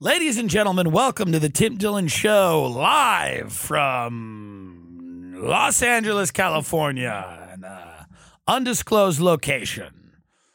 Ladies and gentlemen, welcome to the Tim Dillon Show, live from Los Angeles, California, an undisclosed location.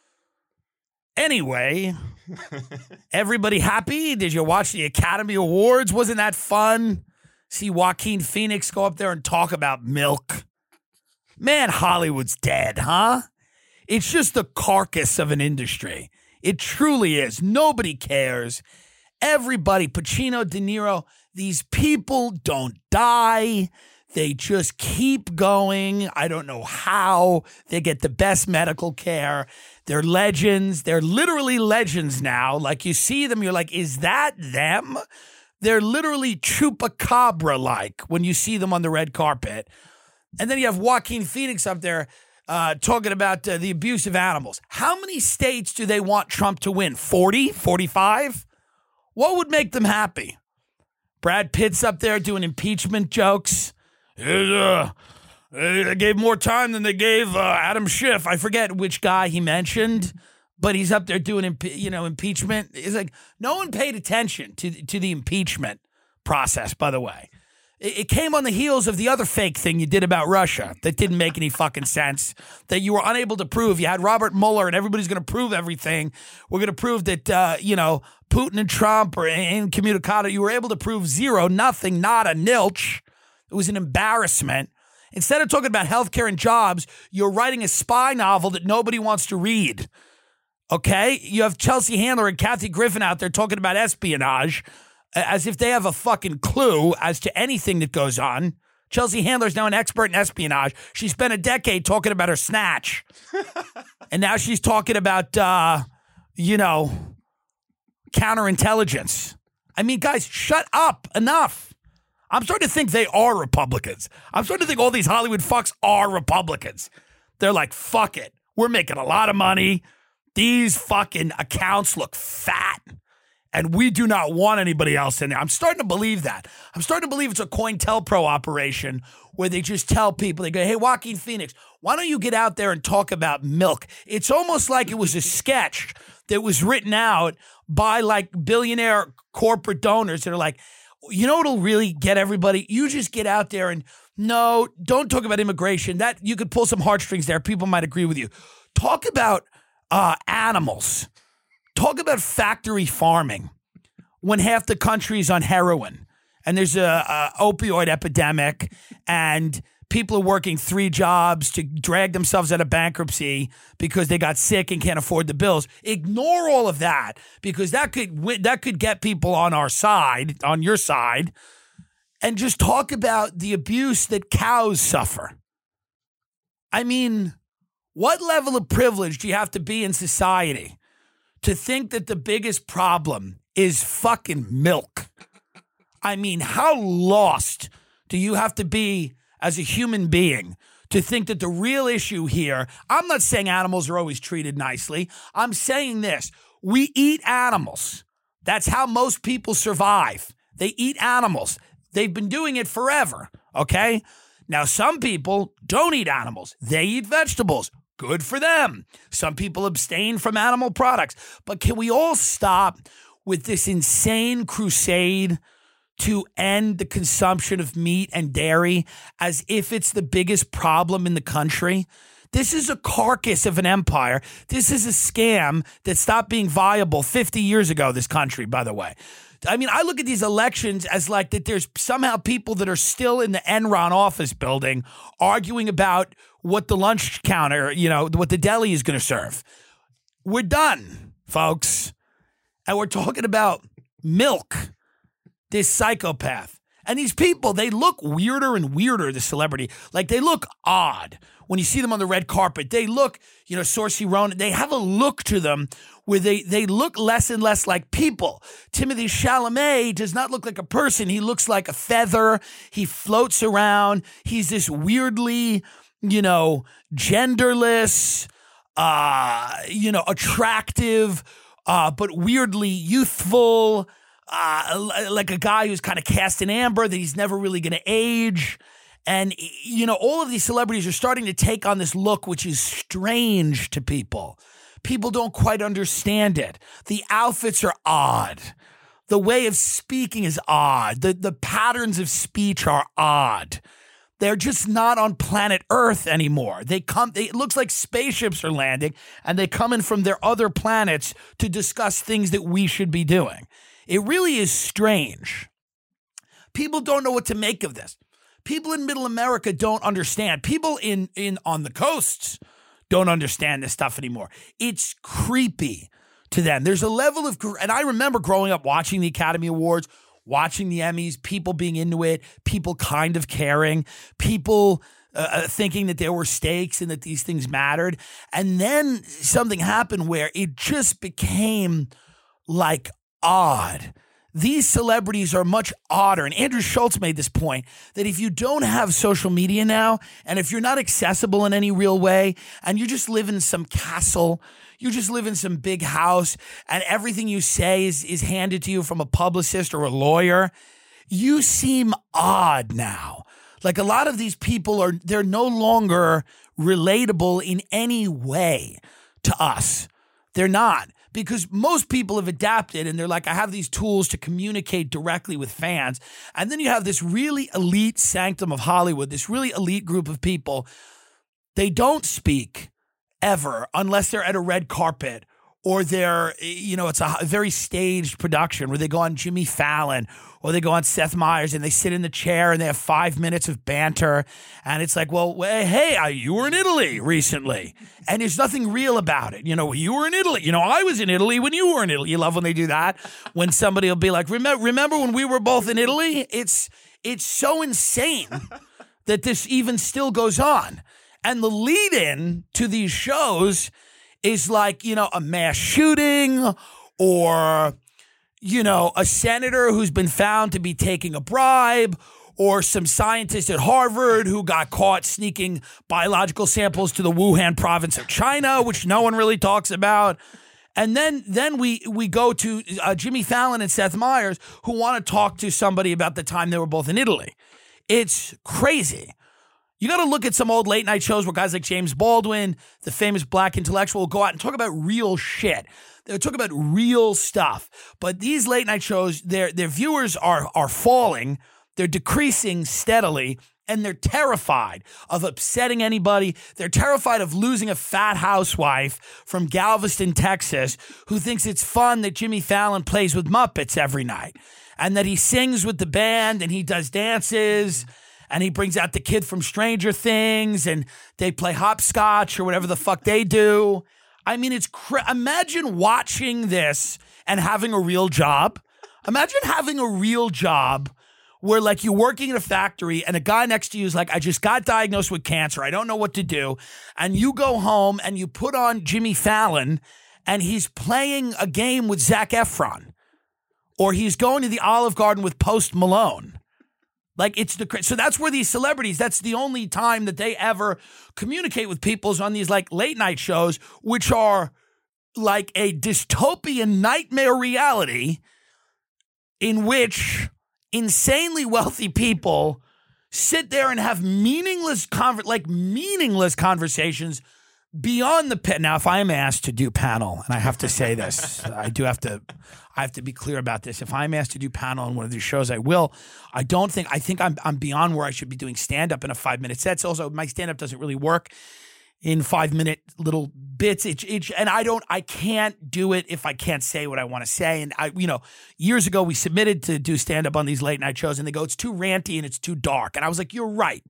Anyway, everybody happy? Did you watch the Academy Awards? Wasn't that fun? See Joaquin Phoenix go up there and talk about milk. Man, Hollywood's dead, huh? It's just the carcass of an industry. It truly is. Nobody cares. Everybody, Pacino, De Niro, these people don't die. They just keep going. I don't know how. They get the best medical care. They're legends. They're literally legends now. Like, you see them, you're like, is that them? They're literally chupacabra-like when you see them on the red carpet. And then you have Joaquin Phoenix up there talking about the abuse of animals. How many states do they want Trump to win? 40? 45? What would make them happy? Brad Pitt's up there doing impeachment jokes. They gave more time than they gave Adam Schiff. I forget which guy he mentioned, but he's up there doing impeachment. It's like no one paid attention to the impeachment process, by the way. It came on the heels of the other fake thing you did about Russia that didn't make any fucking sense, that you were unable to prove. You had Robert Mueller and everybody's going to prove everything. We're going to prove that, Putin and Trump are incommunicado. You were able to prove zero, nothing, not a nilch. It was an embarrassment. Instead of talking about healthcare and jobs, you're writing a spy novel that nobody wants to read. Okay? You have Chelsea Handler and Kathy Griffin out there talking about espionage, as if they have a fucking clue as to anything that goes on. Chelsea Handler's now an expert in espionage. She spent a decade talking about her snatch. And now she's talking about, counterintelligence. I mean, guys, shut up. Enough. I'm starting to think they are Republicans. I'm starting to think all these Hollywood fucks are Republicans. They're like, fuck it. We're making a lot of money. These fucking accounts look fat. And we do not want anybody else in there. I'm starting to believe that. I'm starting to believe it's a COINTELPRO operation where they just tell people, they go, hey, Joaquin Phoenix, why don't you get out there and talk about milk? It's almost like it was a sketch that was written out by like billionaire corporate donors that are like, you know what'll really get everybody? You just get out there and no, don't talk about immigration. That you could pull some heartstrings there. People might agree with you. Talk about animals. Talk about factory farming when half the country's on heroin and there's a opioid epidemic and people are working 3 jobs to drag themselves out of bankruptcy because they got sick and can't afford the bills. Ignore all of that because that could get people on our side, on your side, and just talk about the abuse that cows suffer. I mean, what level of privilege do you have to be in society to think that the biggest problem is fucking milk? I mean, how lost do you have to be as a human being to think that the real issue here, I'm not saying animals are always treated nicely. I'm saying this, we eat animals. That's how most people survive. They eat animals. They've been doing it forever, okay? Now, some people don't eat animals. They eat vegetables. Good for them. Some people abstain from animal products. But can we all stop with this insane crusade to end the consumption of meat and dairy as if it's the biggest problem in the country? This is a carcass of an empire. This is a scam that stopped being viable 50 years ago, this country, by the way. I mean, I look at these elections as like that there's somehow people that are still in the Enron office building arguing about what the lunch counter, what the deli is going to serve. We're done, folks. And we're talking about milk, this psychopath. And these people, they look weirder and weirder, the celebrity. Like, they look odd. When you see them on the red carpet, they look, Saoirse Ronan, they have a look to them where they look less and less like people. Timothée Chalamet does not look like a person. He looks like a feather. He floats around. He's this weirdly, genderless, attractive, but weirdly youthful, like a guy who's kind of cast in amber that he's never really going to age. And, all of these celebrities are starting to take on this look, which is strange to people. People don't quite understand it. The outfits are odd. The way of speaking is odd. The patterns of speech are odd. They're just not on planet Earth anymore. It looks like spaceships are landing, and they come in from their other planets to discuss things that we should be doing. It really is strange. People don't know what to make of this. People in Middle America don't understand. People on the coasts don't understand this stuff anymore. It's creepy to them. There's a level of, and I remember growing up watching the Academy Awards, watching the Emmys, people being into it, people kind of caring, people thinking that there were stakes and that these things mattered. And then something happened where it just became like odd. These celebrities are much odder. And Andrew Schultz made this point that if you don't have social media now, and if you're not accessible in any real way, and you just live in some castle, you just live in some big house, and everything you say is handed to you from a publicist or a lawyer, you seem odd now. Like a lot of these people they're no longer relatable in any way to us. They're not. Because most people have adapted and they're like, I have these tools to communicate directly with fans. And then you have this really elite sanctum of Hollywood, this really elite group of people. They don't speak ever unless they're at a red carpet or they're, it's a very staged production where they go on Jimmy Fallon or they go on Seth Meyers and they sit in the chair and they have 5 minutes of banter. And it's like, well, hey, you were in Italy recently. And there's nothing real about it. You were in Italy. I was in Italy when you were in Italy. You love when they do that. When somebody will be like, remember when we were both in Italy? It's so insane that this even still goes on. And the lead-in to these shows is like, a mass shooting or, a senator who's been found to be taking a bribe or some scientist at Harvard who got caught sneaking biological samples to the Wuhan province of China, which no one really talks about. And then we go to Jimmy Fallon and Seth Meyers who want to talk to somebody about the time they were both in Italy. It's crazy. You got to look at some old late night shows where guys like James Baldwin, the famous black intellectual, go out and talk about real shit. They talk about real stuff. But these late night shows, their viewers are falling. They're decreasing steadily, and they're terrified of upsetting anybody. They're terrified of losing a fat housewife from Galveston, Texas, who thinks it's fun that Jimmy Fallon plays with Muppets every night and that he sings with the band and he does dances. And he brings out the kid from Stranger Things, and they play hopscotch or whatever the fuck they do. I mean, imagine watching this and having a real job. Imagine having a real job where, like, you're working in a factory and a guy next to you is like, I just got diagnosed with cancer. I don't know what to do. And you go home and you put on Jimmy Fallon, and he's playing a game with Zac Efron, or he's going to the Olive Garden with Post Malone. Like, so that's where these celebrities, that's the only time that they ever communicate with people is on these like late night shows, which are like a dystopian nightmare reality in which insanely wealthy people sit there and have meaningless conversations beyond the pit. Now, if I am asked to do panel, and I have to say this, I have to be clear about this. If I'm asked to do panel on one of these shows, I will. I think I'm beyond where I should be doing stand-up in a 5-minute set. So also, my stand-up doesn't really work in 5-minute little bits. And I can't do it if I can't say what I want to say. And years ago, we submitted to do stand-up on these late night shows, and they go, it's too ranty and it's too dark. And I was like, you're right.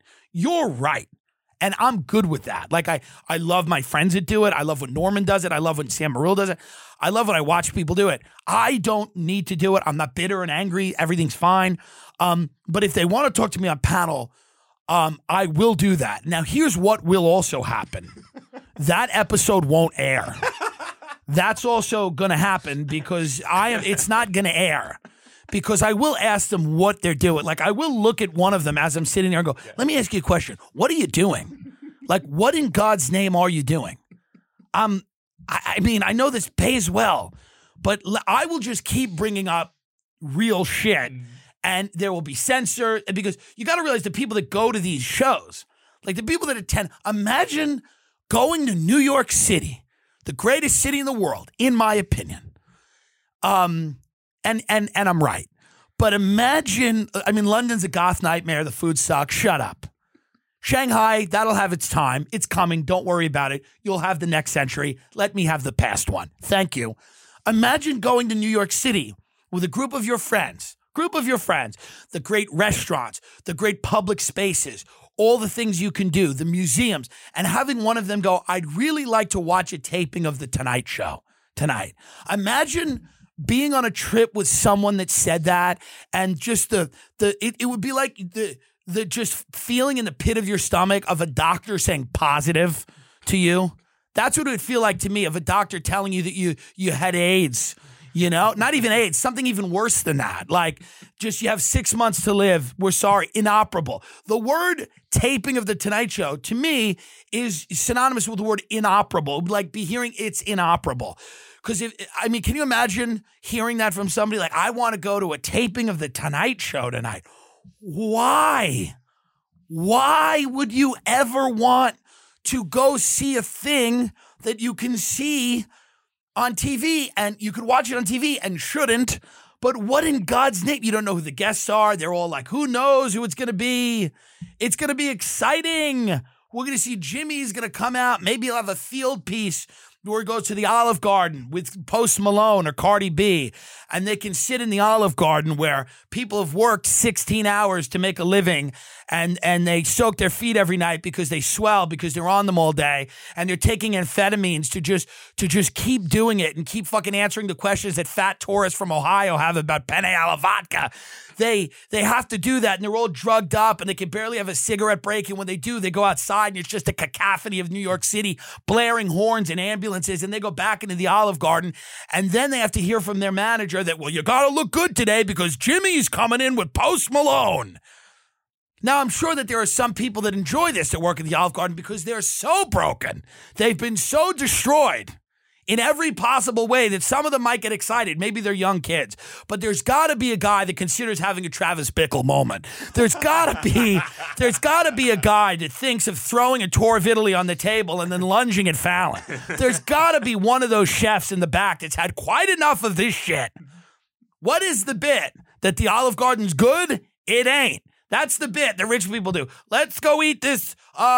And I'm good with that. Like, I love my friends that do it. I love when Norman does it. I love when Sam Morril does it. I love when I watch people do it. I don't need to do it. I'm not bitter and angry. Everything's fine. But if they want to talk to me on panel, I will do that. Now, here's what will also happen. That episode won't air. That's also going to happen because it's not going to air. Because I will ask them what they're doing. Like, I will look at one of them as I'm sitting there and go, let me ask you a question. What are you doing? Like, what in God's name are you doing? I mean, I know this pays well, but I will just keep bringing up real shit, and there will be censor. Because you got to realize the people that go to these shows, like the people that attend, imagine going to New York City, the greatest city in the world, in my opinion, And I'm right. But imagine, I mean, London's a goth nightmare. The food sucks. Shut up. Shanghai, that'll have its time. It's coming. Don't worry about it. You'll have the next century. Let me have the past one. Thank you. Imagine going to New York City with a group of your friends, the great restaurants, the great public spaces, all the things you can do, the museums, and having one of them go, I'd really like to watch a taping of The Tonight Show tonight. Imagine being on a trip with someone that said that, and just it would be like the just feeling in the pit of your stomach of a doctor saying positive to you. That's what it would feel like to me, of a doctor telling you that you had AIDS. You know, not even AIDS, something even worse than that. Like, just you have 6 months to live. We're sorry, inoperable. The word taping of The Tonight Show, to me, is synonymous with the word inoperable. Like, be hearing it's inoperable. Because, can you imagine hearing that from somebody? Like, I want to go to a taping of The Tonight Show tonight. Why? Why would you ever want to go see a thing that you can see on TV, and you could watch it on TV and shouldn't? But what in God's name? You don't know who the guests are. They're all like, who knows who it's going to be? It's going to be exciting. We're going to see Jimmy's going to come out. Maybe he'll have a field piece where he goes to the Olive Garden with Post Malone or Cardi B, and they can sit in the Olive Garden where people have worked 16 hours to make a living, and they soak their feet every night because they swell, because they're on them all day, and they're taking amphetamines to just keep doing it and keep fucking answering the questions that fat tourists from Ohio have about penne alla vodka. They have to do that, and they're all drugged up, and they can barely have a cigarette break, and when they do, they go outside, and it's just a cacophony of New York City, blaring horns and ambulances, and they go back into the Olive Garden, and then they have to hear from their manager that, well, you gotta look good today because Jimmy's coming in with Post Malone. Now, I'm sure that there are some people that enjoy this that work at the Olive Garden because they're so broken. They've been so destroyed in every possible way that some of them might get excited. Maybe they're young kids. But there's got to be a guy that considers having a Travis Bickle moment. There's got to be a guy that thinks of throwing a tour of Italy on the table and then lunging at Fallon. There's got to be one of those chefs in the back that's had quite enough of this shit. What is the bit? That the Olive Garden's good? It ain't. That's the bit that rich people do. Let's go eat this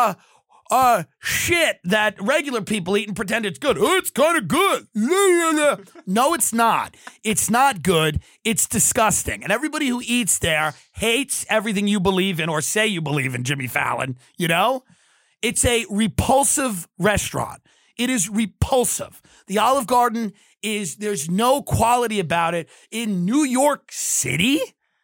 shit that regular people eat and pretend it's good. Oh, it's kind of good. No, it's not. It's not good. It's disgusting. And everybody who eats there hates everything you believe in or say you believe in, Jimmy Fallon. You know? It's a repulsive restaurant. It is repulsive. The Olive Garden there's no quality about it. In New York City,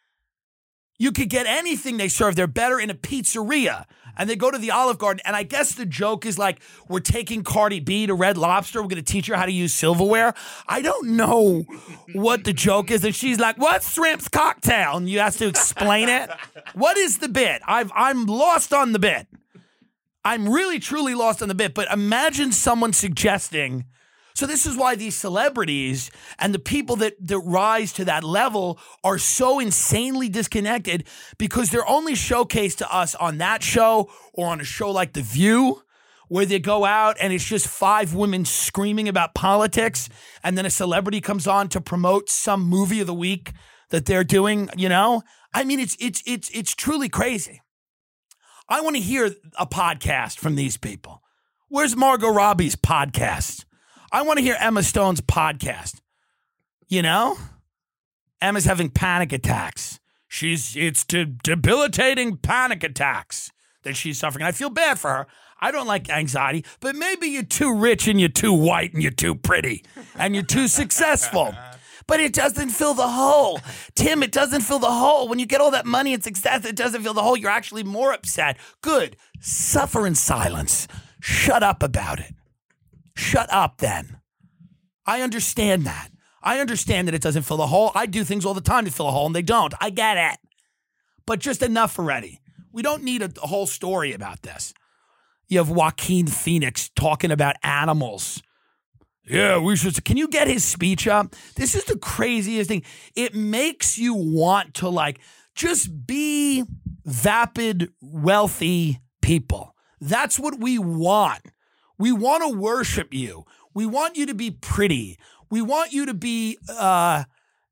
you could get anything they serve. They're better in a pizzeria. And they go to the Olive Garden. And I guess the joke is like, we're taking Cardi B to Red Lobster. We're going to teach her how to use silverware. I don't know what the joke is. And she's like, what's shrimp's cocktail? And you have to explain it. What is the bit? I'm lost on the bit. I'm really, truly lost on the bit. But imagine someone suggesting. So this is why these celebrities and the people that rise to that level are so insanely disconnected, because they're only showcased to us on that show or on a show like The View, where they go out and it's just 5 women screaming about politics, and then a celebrity comes on to promote some movie of the week that they're doing, you know? I mean, it's truly crazy. I want to hear a podcast from these people. Where's Margot Robbie's podcast? I want to hear Emma Stone's podcast. You know? Emma's having panic attacks. It's debilitating panic attacks that she's suffering. I feel bad for her. I don't like anxiety, but maybe you're too rich and you're too white and you're too pretty and you're too successful. But it doesn't fill the hole. Tim, it doesn't fill the hole. When you get all that money and success, it doesn't fill the hole. You're actually more upset. Good. Suffer in silence. Shut up about it. Shut up then. I understand that. I understand that it doesn't fill the hole. I do things all the time to fill a hole and they don't. I get it. But just enough already. We don't need a whole story about this. You have Joaquin Phoenix talking about animals. Yeah, we should. Can you get his speech up? This is the craziest thing. It makes you want to just be vapid, wealthy people. That's what we want. We want to worship you. We want you to be pretty. We want you to be,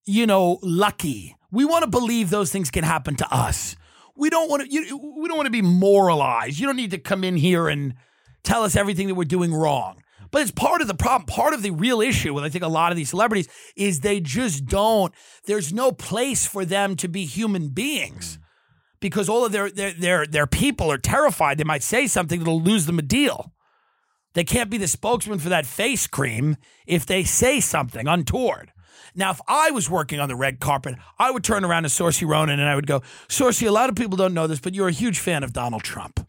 lucky. We want to believe those things can happen to us. We don't want to be moralized. You don't need to come in here and tell us everything that we're doing wrong. But it's part of the problem. Part of the real issue with, I think, a lot of these celebrities is they just don't. There's no place for them to be human beings because all of their people are terrified. They might say something that'll lose them a deal. They can't be the spokesman for that face cream if they say something untoward. Now, if I was working on the red carpet, I would turn around to Saoirse Ronan and I would go, Saoirse, a lot of people don't know this, but you're a huge fan of Donald Trump.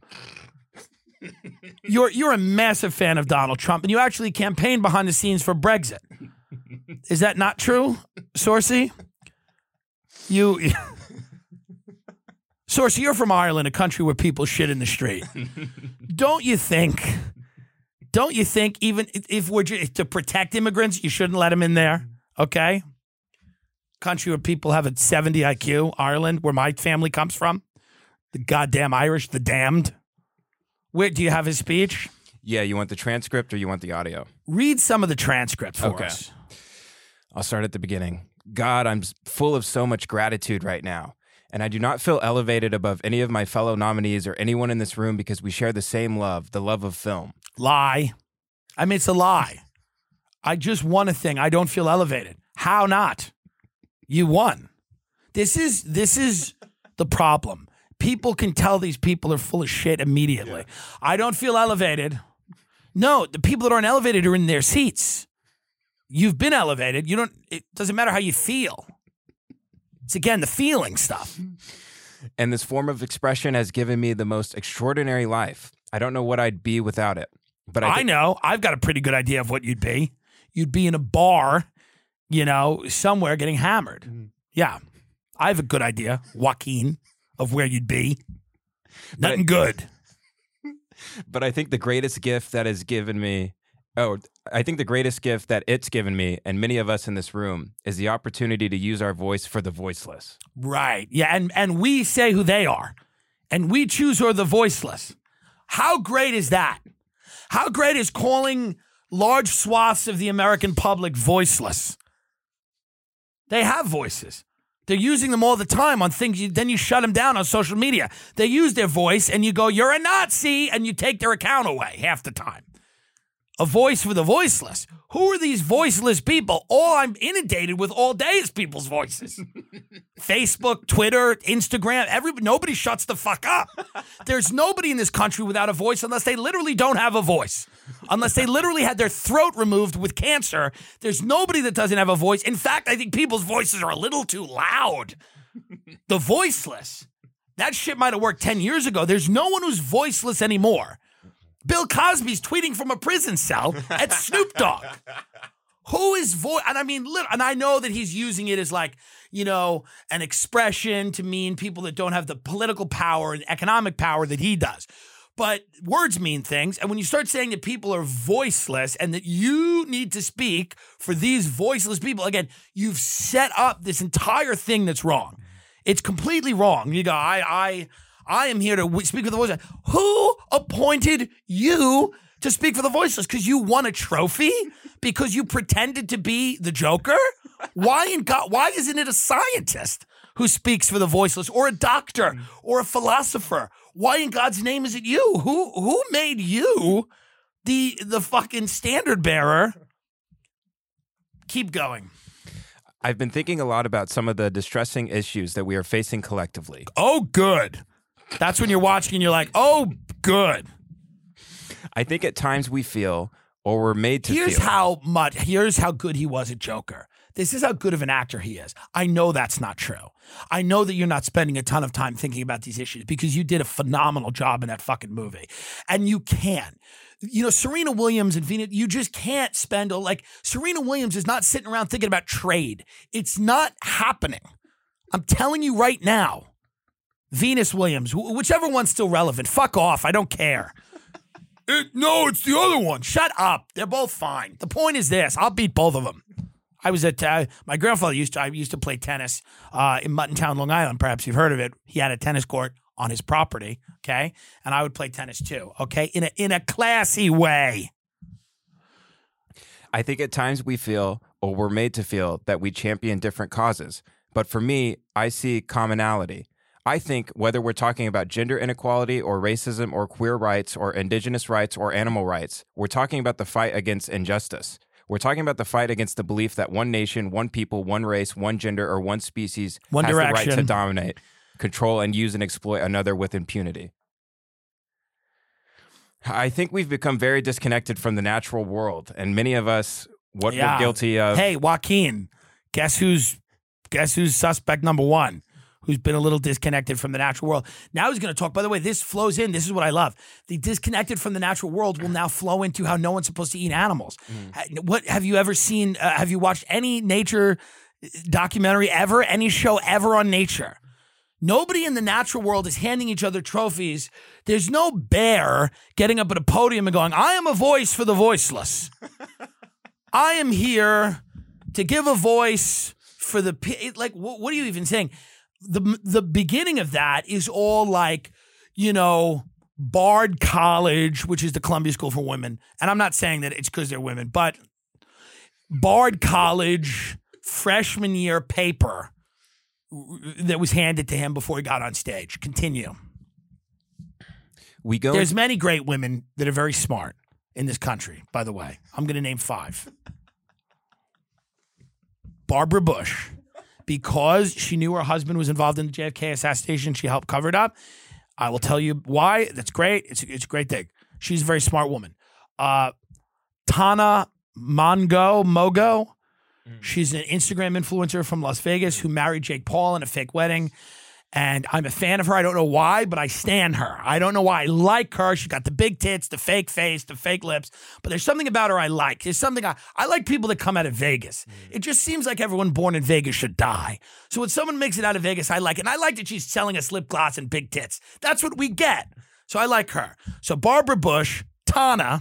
You're a massive fan of Donald Trump, and you actually campaigned behind the scenes for Brexit. Is that not true, Saoirse? Saoirse, you're from Ireland, a country where people shit in the street. Don't you think even if we're to protect immigrants, you shouldn't let them in there? Okay? Country where people have a 70 IQ, Ireland, where my family comes from. The goddamn Irish, the damned. Where do you have his speech? Yeah, you want the transcript or you want the audio? Read some of the transcript for us. I'll start at the beginning. God, I'm full of so much gratitude right now, and I do not feel elevated above any of my fellow nominees or anyone in this room because we share the same love, the love of film. Lie. I mean, it's a lie. I just won a thing. I don't feel elevated. How not? You won. This is the problem. People can tell these people are full of shit immediately. Yeah. I don't feel elevated. No, the people that aren't elevated are in their seats. You've been elevated. It doesn't matter how you feel. It's, again, the feeling stuff. And this form of expression has given me the most extraordinary life. I don't know what I'd be without it. But I know. I've got a pretty good idea of what you'd be. You'd be in a bar, somewhere getting hammered. Mm-hmm. Yeah. I have a good idea, Joaquin, of where you'd be. Nothing good. But I think the greatest gift that has given me, I think the greatest gift that it's given me and many of us in this room is the opportunity to use our voice for the voiceless. Right. Yeah. And we say who they are. And we choose who are the voiceless. How great is that? How great is calling large swaths of the American public voiceless? They have voices. They're using them all the time on things. Then you shut them down on social media. They use their voice and you go, you're a Nazi, and you take their account away half the time. A voice for the voiceless. Who are these voiceless people? All I'm inundated with all day is people's voices. Facebook, Twitter, Instagram, nobody shuts the fuck up. There's nobody in this country without a voice unless they literally don't have a voice. Unless they literally had their throat removed with cancer, there's nobody that doesn't have a voice. In fact, I think people's voices are a little too loud. The voiceless. That shit might have worked 10 years ago. There's no one who's voiceless anymore. Bill Cosby's tweeting from a prison cell at Snoop Dogg. Who is voice? And I mean, and I know that he's using it as an expression to mean people that don't have the political power and economic power that he does. But words mean things. And when you start saying that people are voiceless and that you need to speak for these voiceless people, again, you've set up this entire thing that's wrong. It's completely wrong. You go, I am here to speak for the voiceless. Who appointed you to speak for the voiceless? Because you won a trophy? Because you pretended to be the Joker? Why isn't it a scientist who speaks for the voiceless, or a doctor, or a philosopher? Why in God's name is it you? Who made you the fucking standard bearer? Keep going. I've been thinking a lot about some of the distressing issues that we are facing collectively. Oh, good. That's when you're watching and you're like, oh, good. I think at times we feel, or we're made to Here's feel. Here's how good he was at Joker. This is how good of an actor he is. I know that's not true. I know that you're not spending a ton of time thinking about these issues because you did a phenomenal job in that fucking movie. And you can. Serena Williams and Venus, you just can't spend Serena Williams is not sitting around thinking about trade. It's not happening. I'm telling you right now. Venus Williams, whichever one's still relevant. Fuck off. I don't care. No, it's the other one. Shut up. They're both fine. The point is this. I'll beat both of them. I was at my grandfather used to play tennis in Muttontown, Long Island. Perhaps you've heard of it. He had a tennis court on his property, okay? And I would play tennis too, okay? In a classy way. I think at times we feel, or we're made to feel, that we champion different causes. But for me, I see commonality. I think whether we're talking about gender inequality or racism or queer rights or indigenous rights or animal rights, we're talking about the fight against injustice. We're talking about the fight against the belief that one nation, one people, one race, one gender, or one species One has direction. the right to dominate, control, and use and exploit another with impunity. I think we've become very disconnected from the natural world, and many of us, what we're guilty of. Hey, Joaquin, guess who's suspect number one? Who's been a little disconnected from the natural world. Now he's going to talk, by the way, this flows in. This is what I love. The disconnected from the natural world will now flow into how no one's supposed to eat animals. What have you ever seen? Have you watched any nature documentary ever? Any show ever on nature? Nobody in the natural world is handing each other trophies. There's no bear getting up at a podium and going, I am a voice for the voiceless. I am here to give a voice for the, like, what are you even saying? The beginning of that is all like, you know, Bard College, which is the Columbia School for Women. And I'm not saying that it's because they're women, but Bard College freshman year paper that was handed to him before he got on stage. Continue. There's many great women that are very smart in this country, by the way. I'm going to name 5. Barbara Bush. Because she knew her husband was involved in the JFK assassination, she helped cover it up. I will tell you why. That's great. It's a great thing. She's a very smart woman. Tana Mogo. She's an Instagram influencer from Las Vegas who married Jake Paul in a fake wedding. And I'm a fan of her. I don't know why, but I stan her. I don't know why. I like her. She's got the big tits, the fake face, the fake lips. But there's something about her I like. There's something I like people that come out of Vegas. It just seems like everyone born in Vegas should die. So when someone makes it out of Vegas, I like it. And I like that she's selling us lip gloss and big tits. That's what we get. So I like her. So Barbara Bush, Tana,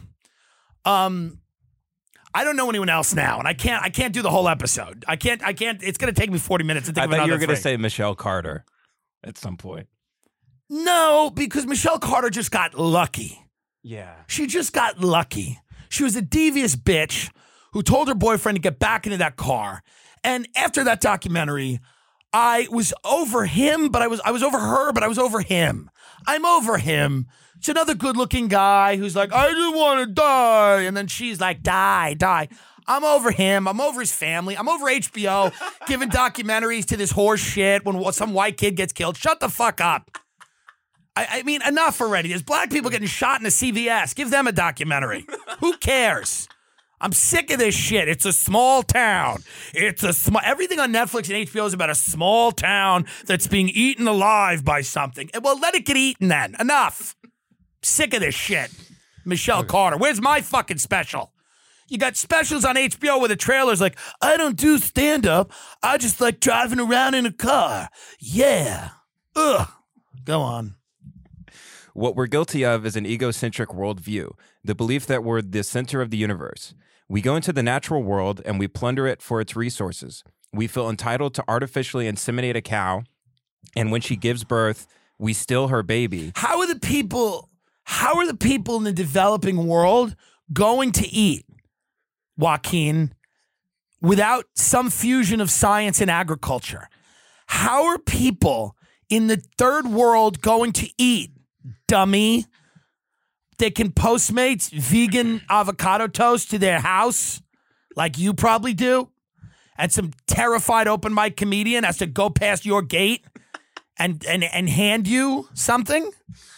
I don't know anyone else now, and I can't do the whole episode. I can't. It's going to take me 40 minutes to think of another. I thought you were going to three. say Michelle Carter at some point. No, because Michelle Carter just got lucky. Yeah. She just got lucky. She was a devious bitch who told her boyfriend to get back into that car. And after that documentary, I was over him, but I was over her, but I was over him. I'm over him. It's another good-looking guy who's like, I just want to die. And then she's like, die. I'm over him. I'm over his family. I'm over HBO giving documentaries to this horse shit when some white kid gets killed. Shut the fuck up. I mean, enough already. There's black people getting shot in a CVS. Give them a documentary. Who cares? I'm sick of this shit. It's a small town. Everything on Netflix and HBO is about a small town that's being eaten alive by something. Well, let it get eaten then. Enough. Sick of this shit. Michelle Carter. Where's my fucking special? You got specials on HBO where the trailer's like, I don't do stand-up. I just like driving around in a car. Yeah. Ugh. Go on. What we're guilty of is an egocentric worldview, the belief that we're the center of the universe. We go into the natural world and we plunder it for its resources. We feel entitled to artificially inseminate a cow, and when she gives birth, we steal her baby. How are the people in the developing world going to eat, Joaquin, without some fusion of science and agriculture? How are people in the third world going to eat, dummy? They can Postmates vegan avocado toast to their house like you probably do. And some terrified open mic comedian has to go past your gate and hand you something.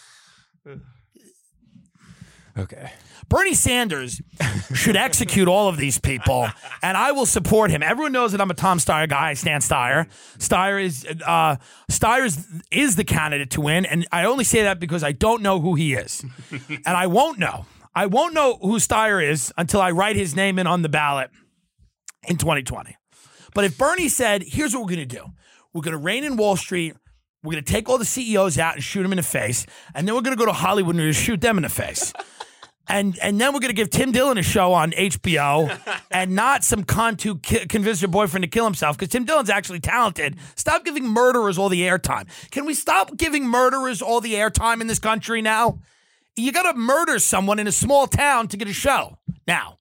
Okay. Bernie Sanders should execute all of these people, and I will support him. Everyone knows that I'm a Tom Steyer guy. I stand Steyer. Steyer is the candidate to win, and I only say that because I don't know who he is, and I won't know. I won't know who Steyer is until I write his name in on the ballot in 2020. But if Bernie said, "Here's what we're going to do: we're going to reign in Wall Street. We're going to take all the CEOs out and shoot them in the face, and then we're going to go to Hollywood and we're going to shoot them in the face." And then we're going to give Tim Dillon a show on HBO and not some cunt who convinced her boyfriend to kill himself, because Tim Dillon's actually talented. Stop giving murderers all the airtime. Can we stop giving murderers all the airtime in this country now? You got to murder someone in a small town to get a show now.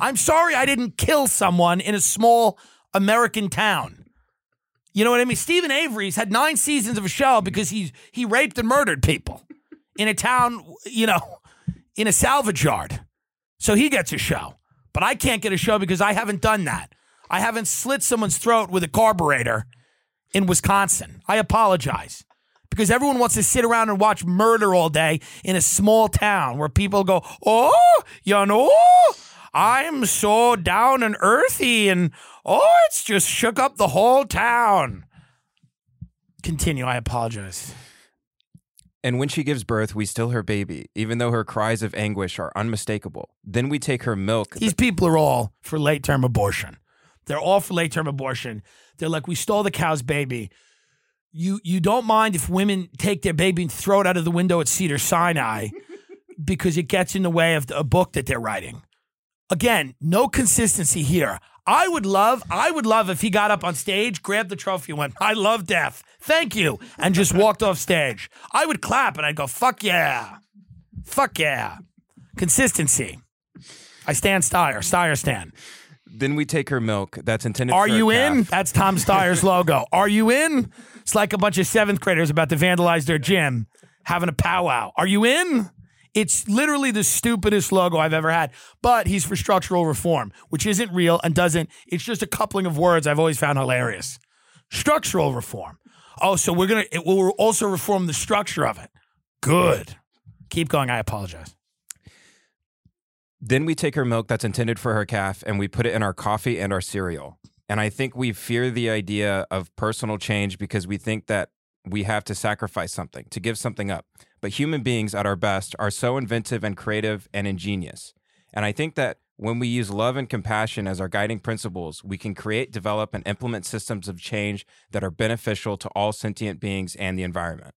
I'm sorry I didn't kill someone in a small American town. You know what I mean? Stephen Avery's had 9 seasons of a show because he raped and murdered people in a town, you know, in a salvage yard. So he gets a show. But I can't get a show because I haven't done that. I haven't slit someone's throat with a carburetor in Wisconsin. I apologize. Because everyone wants to sit around and watch murder all day in a small town where people go, oh, you know, I'm so down and earthy and, oh, it's just shook up the whole town. Continue. I apologize. And when she gives birth, we still her baby, even though her cries of anguish are unmistakable. Then we take her milk. These people are all for late-term abortion. They're all for late-term abortion. They're like, we stole the cow's baby. You don't mind if women take their baby and throw it out of the window at Cedars-Sinai because it gets in the way of a book that they're writing. Again, no consistency here. I would love if he got up on stage, grabbed the trophy and went, I love death. Thank you. And just walked off stage. I would clap and I'd go, fuck yeah. Fuck yeah. Consistency. I stand Steyer. Steyer stand. Then we take her milk that's intended Are for you a in? calf. That's Tom Steyer's logo. Are you in? It's like a bunch of 7th graders about to vandalize their gym having a powwow. Are you in? It's literally the stupidest logo I've ever had. But he's for structural reform, which isn't real and doesn't. It's just a coupling of words I've always found hilarious. Structural reform. Oh, so it will also reform the structure of it. Good. Keep going. I apologize. Then we take her milk that's intended for her calf and we put it in our coffee and our cereal. And I think we fear the idea of personal change because we think that we have to sacrifice something, to give something up. But human beings at our best are so inventive and creative and ingenious. And I think that when we use love and compassion as our guiding principles, we can create, develop, and implement systems of change that are beneficial to all sentient beings and the environment.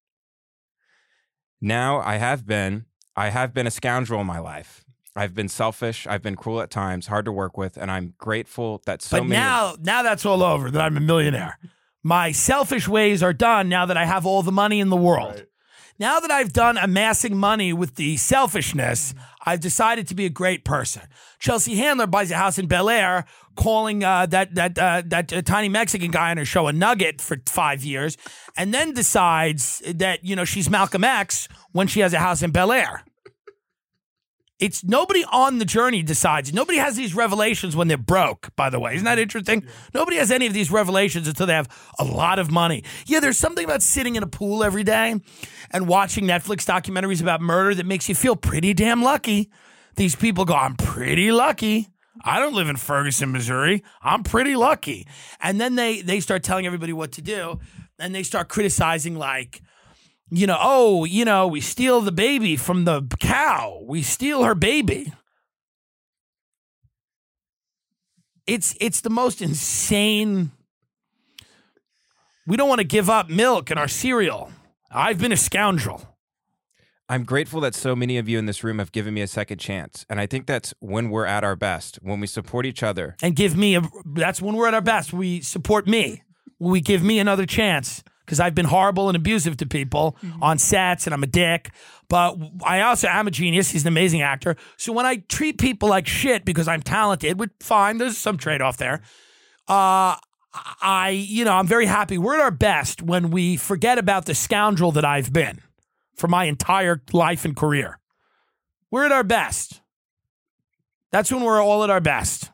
Now, I have been a scoundrel in my life. I've been selfish. I've been cruel at times, hard to work with, and I'm grateful that But now that's all over, that I'm a millionaire. My selfish ways are done now that I have all the money in the world. Right. Now that I've done amassing money with the selfishness, I've decided to be a great person. Chelsea Handler buys a house in Bel Air, calling that tiny Mexican guy on her show a nugget for 5 years, and then decides that, you know, she's Malcolm X when she has a house in Bel Air. It's nobody on the journey decides. Nobody has these revelations when they're broke, by the way. Isn't that interesting? Yeah. Nobody has any of these revelations until they have a lot of money. Yeah, there's something about sitting in a pool every day and watching Netflix documentaries about murder that makes you feel pretty damn lucky. These people go, I'm pretty lucky. I don't live in Ferguson, Missouri. I'm pretty lucky. And then they start telling everybody what to do, and they start criticizing like, you know, oh, you know, we steal the baby from the cow. We steal her baby. It's the most insane. We don't want to give up milk in our cereal. I've been a scoundrel. I'm grateful that so many of you in this room have given me a second chance. And I think that's when we're at our best, when we support each other. And that's when we're at our best. We support me. We give me another chance. Because I've been horrible and abusive to people on sets, and I'm a dick. But I also am a genius. He's an amazing actor. So when I treat people like shit because I'm talented, which fine, there's some trade-off there. I'm very happy. We're at our best when we forget about the scoundrel that I've been for my entire life and career. We're at our best. That's when we're all at our best.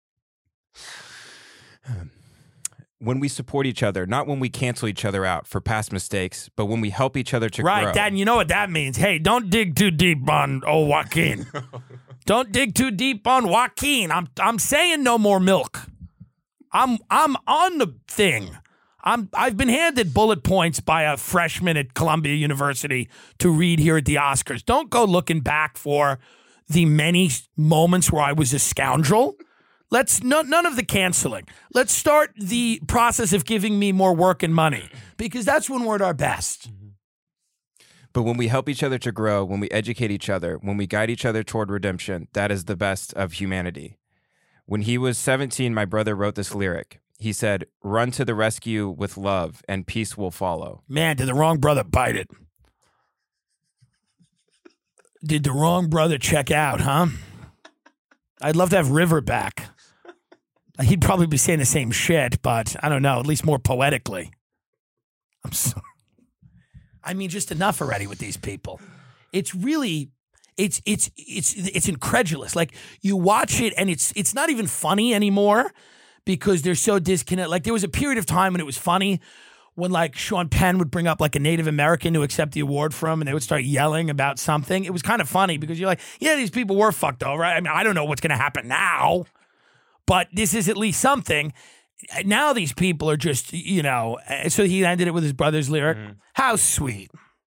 When we support each other, not when we cancel each other out for past mistakes, but when we help each other to grow. Right, Dad, and you know what that means. Hey, don't dig too deep on old Joaquin. Don't dig too deep on Joaquin. I'm saying no more milk. I'm on the thing. I've been handed bullet points by a freshman at Columbia University to read here at the Oscars. Don't go looking back for the many moments where I was a scoundrel. None of the canceling. Let's start the process of giving me more work and money, because that's when we're at our best. But when we help each other to grow, when we educate each other, when we guide each other toward redemption, that is the best of humanity. When he was 17, my brother wrote this lyric. He said, "Run to the rescue with love and peace will follow." Man, did the wrong brother bite it? Did the wrong brother check out, huh? I'd love to have River back. He'd probably be saying the same shit, but I don't know, at least more poetically. I'm sorry. I mean, just enough already with these people. It's really, it's incredulous. Like, you watch it and it's not even funny anymore because they're so disconnected. Like, there was a period of time when it was funny when, like, Sean Penn would bring up, like, a Native American to accept the award from, and they would start yelling about something. It was kind of funny because you're like, yeah, these people were fucked over. I mean, I don't know what's going to happen now, but this is at least something. Now these people are just, you know, so he ended it with his brother's lyric. How sweet.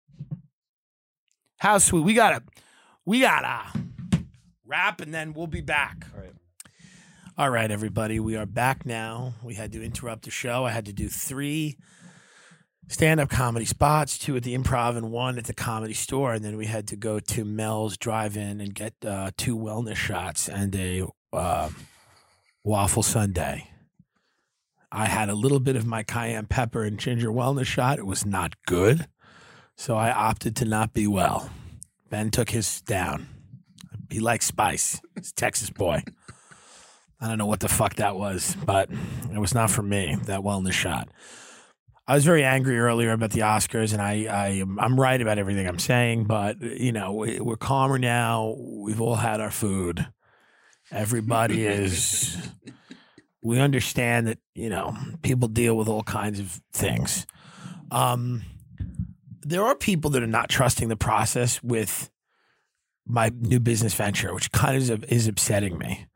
How sweet. We gotta wrap and then we'll be back. All right, everybody. We are back now. We had to interrupt the show. I had to do 3 stand-up comedy spots, 2 at the Improv and 1 at the Comedy Store. And then we had to go to Mel's Drive-In and get 2 wellness shots and a waffle sundae. I had a little bit of my cayenne pepper and ginger wellness shot. It was not good, so I opted to not be well. Ben took his down. He likes spice. He's a Texas boy. I don't know what the fuck that was, but it was not for me, that wellness shot. I was very angry earlier about the Oscars, and I'm right about everything I'm saying, but, you know, we're calmer now. We've all had our food. Everybody is... We understand that, you know, people deal with all kinds of things. There are people that are not trusting the process with my new business venture, which kind of is upsetting me.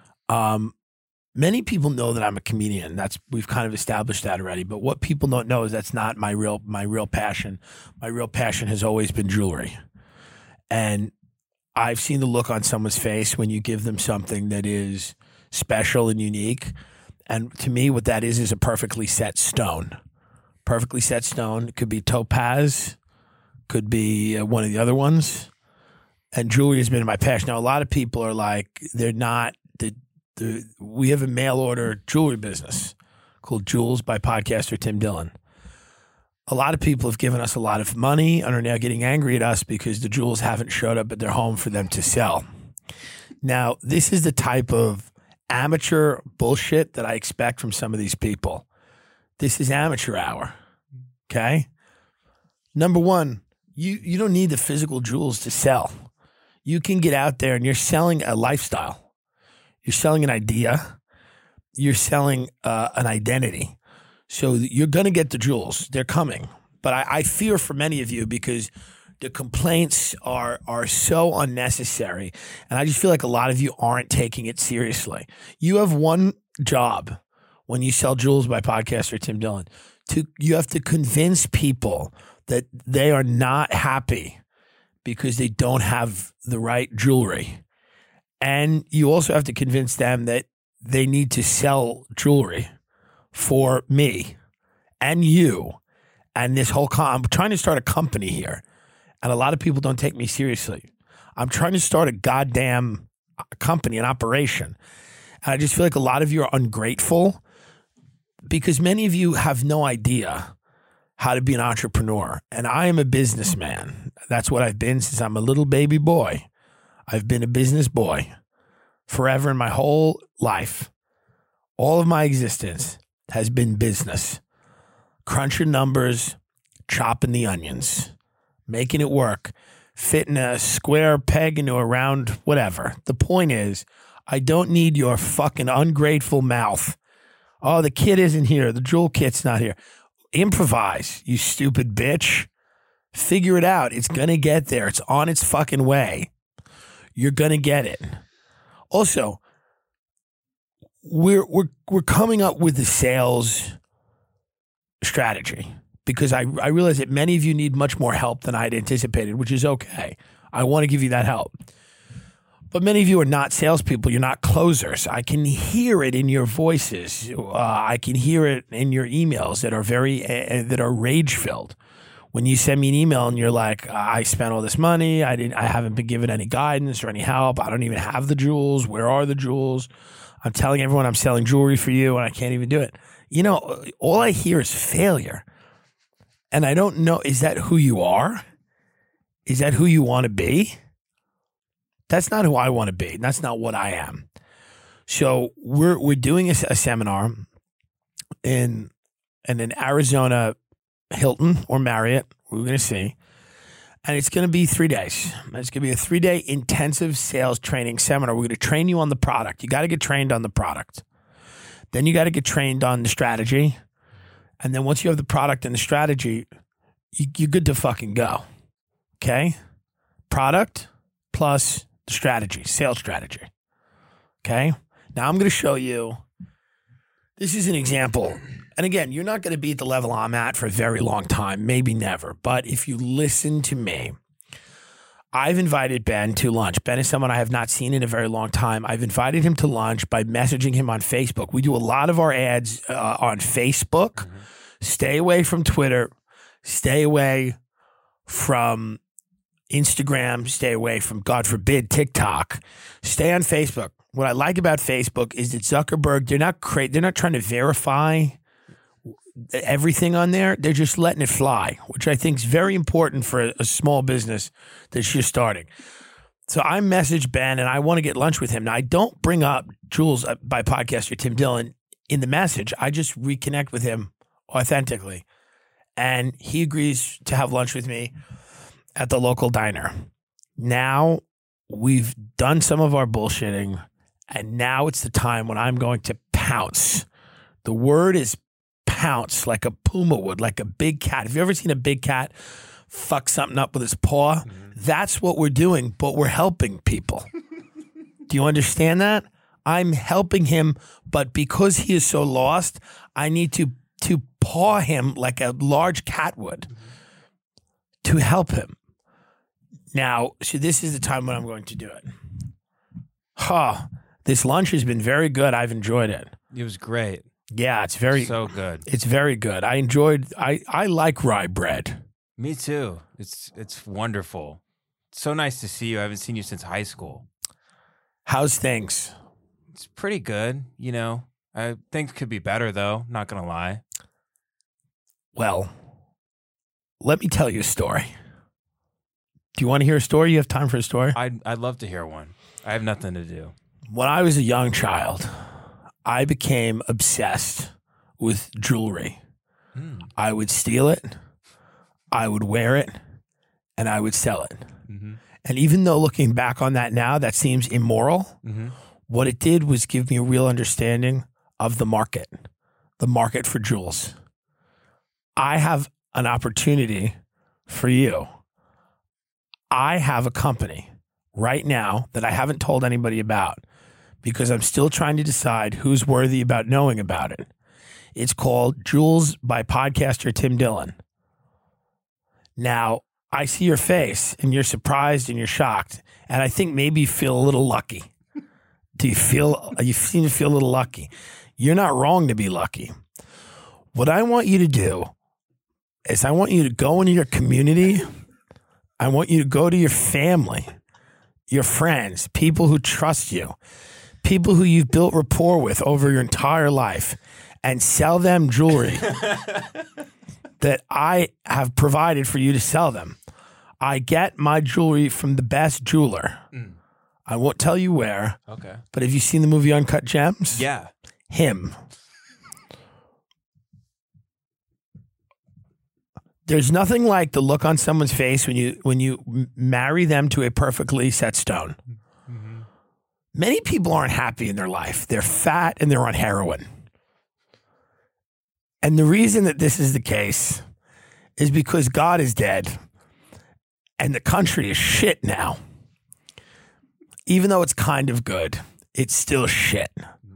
Many people know that I'm a comedian. We've kind of established that already. But what people don't know is that's not my real passion. My real passion has always been jewelry. And I've seen the look on someone's face when you give them something that is special and unique. And to me, what that is a perfectly set stone. Perfectly set stone. It could be topaz, could be one of the other ones. And jewelry has been my passion. Now, a lot of people are like, they're not, we have a mail order jewelry business called Jewels by podcaster Tim Dillon. A lot of people have given us a lot of money and are now getting angry at us because the jewels haven't showed up at their home for them to sell. Now, this is the type of amateur bullshit that I expect from some of these people. This is amateur hour, okay? Number one, you don't need the physical jewels to sell. You can get out there and you're selling a lifestyle. You're selling an idea. You're selling an identity. So you're going to get the jewels. They're coming. But I fear for many of you because the complaints are so unnecessary. And I just feel like a lot of you aren't taking it seriously. You have one job when you sell Jewels by podcaster Tim Dillon. You have to convince people that they are not happy because they don't have the right jewelry. And you also have to convince them that they need to sell jewelry for me and you and this whole I'm trying to start a company here. And a lot of people don't take me seriously. I'm trying to start a goddamn company, an operation. And I just feel like a lot of you are ungrateful because many of you have no idea how to be an entrepreneur. And I am a businessman. That's what I've been since I'm a little baby boy. I've been a business boy forever in my whole life. All of my existence has been business. Crunching numbers, chopping the onions, making it work, fitting a square peg into a round whatever. The point is, I don't need your fucking ungrateful mouth. Oh, the kit isn't here. The jewel kit's not here. Improvise, you stupid bitch. Figure it out. It's going to get there. It's on its fucking way. You're going to get it. Also, we're coming up with the sales strategy because I realize that many of you need much more help than I'd anticipated, which is okay. I want to give you that help. But many of you are not salespeople. You're not closers. I can hear it in your voices. I can hear it in your emails that are rage-filled. When you send me an email and you're like, I spent all this money. I haven't been given any guidance or any help. I don't even have the jewels. Where are the jewels? I'm telling everyone I'm selling jewelry for you and I can't even do it. You know, all I hear is failure. And I don't know, is that who you are? Is that who you want to be? That's not who I want to be. That's not what I am. So we're doing a seminar in an Arizona Hilton or Marriott. We're going to see. And it's going to be 3 days. It's going to be a 3-day intensive sales training seminar. We're going to train you on the product. You got to get trained on the product. Then you got to get trained on the strategy. And then once you have the product and the strategy, you're good to fucking go. Okay? Product plus the strategy, sales strategy. Okay? Now I'm going to show you. This is an example. And again, you're not going to be at the level I'm at for a very long time, maybe never. But if you listen to me, I've invited Ben to lunch. Ben is someone I have not seen in a very long time. I've invited him to lunch by messaging him on Facebook. We do a lot of our ads on Facebook. Mm-hmm. Stay away from Twitter. Stay away from Instagram. Stay away from, God forbid, TikTok. Stay on Facebook. What I like about Facebook is that Zuckerberg, they're not trying to verify everything on there. They're just letting it fly, which I think is very important for a small business that's just starting. So I messaged Ben and I want to get lunch with him. Now, I don't bring up Jules by podcaster Tim Dillon in the message. I just reconnect with him authentically. And he agrees to have lunch with me at the local diner. Now we've done some of our bullshitting, and now it's the time when I'm going to pounce. The word is pounce, like a puma would, like a big cat. Have you ever seen a big cat fuck something up with his paw? Mm-hmm. That's what we're doing, but we're helping people. Do you understand that? I'm helping him, but because he is so lost, I need to paw him like a large cat would to help him. Now, so this is the time when I'm going to do it. This lunch has been very good. I've enjoyed it. It was great. Yeah, it's so good. It's very good. I like rye bread. Me too. It's wonderful. It's so nice to see you. I haven't seen you since high school. How's things? It's pretty good. You know, things could be better though. Not gonna lie. Well, let me tell you a story. Do you want to hear a story? You have time for a story? I'd love to hear one. I have nothing to do. When I was a young child, I became obsessed with jewelry. I would steal it, I would wear it, and I would sell it. Mm-hmm. And even though looking back on that now, that seems immoral, what it did was give me a real understanding of the market for jewels. I have an opportunity for you. I have a company right now that I haven't told anybody about because I'm still trying to decide who's worthy about knowing about it. It's called Jewels by podcaster Tim Dillon. Now, I see your face and you're surprised and you're shocked. And I think maybe you feel a little lucky. You seem to feel a little lucky. You're not wrong to be lucky. What I want you to do is I want you to go into your community. I want you to go to your family, your friends, people who trust you, people who you've built rapport with over your entire life, and sell them jewelry that I have provided for you to sell them. I get my jewelry from the best jeweler. I won't tell you where. Okay. But have you seen the movie Uncut Gems? Yeah. Him. There's nothing like the look on someone's face when you marry them to a perfectly set stone. Mm-hmm. Many people aren't happy in their life. They're fat and they're on heroin. And the reason that this is the case is because God is dead and the country is shit now. Even though it's kind of good, it's still shit.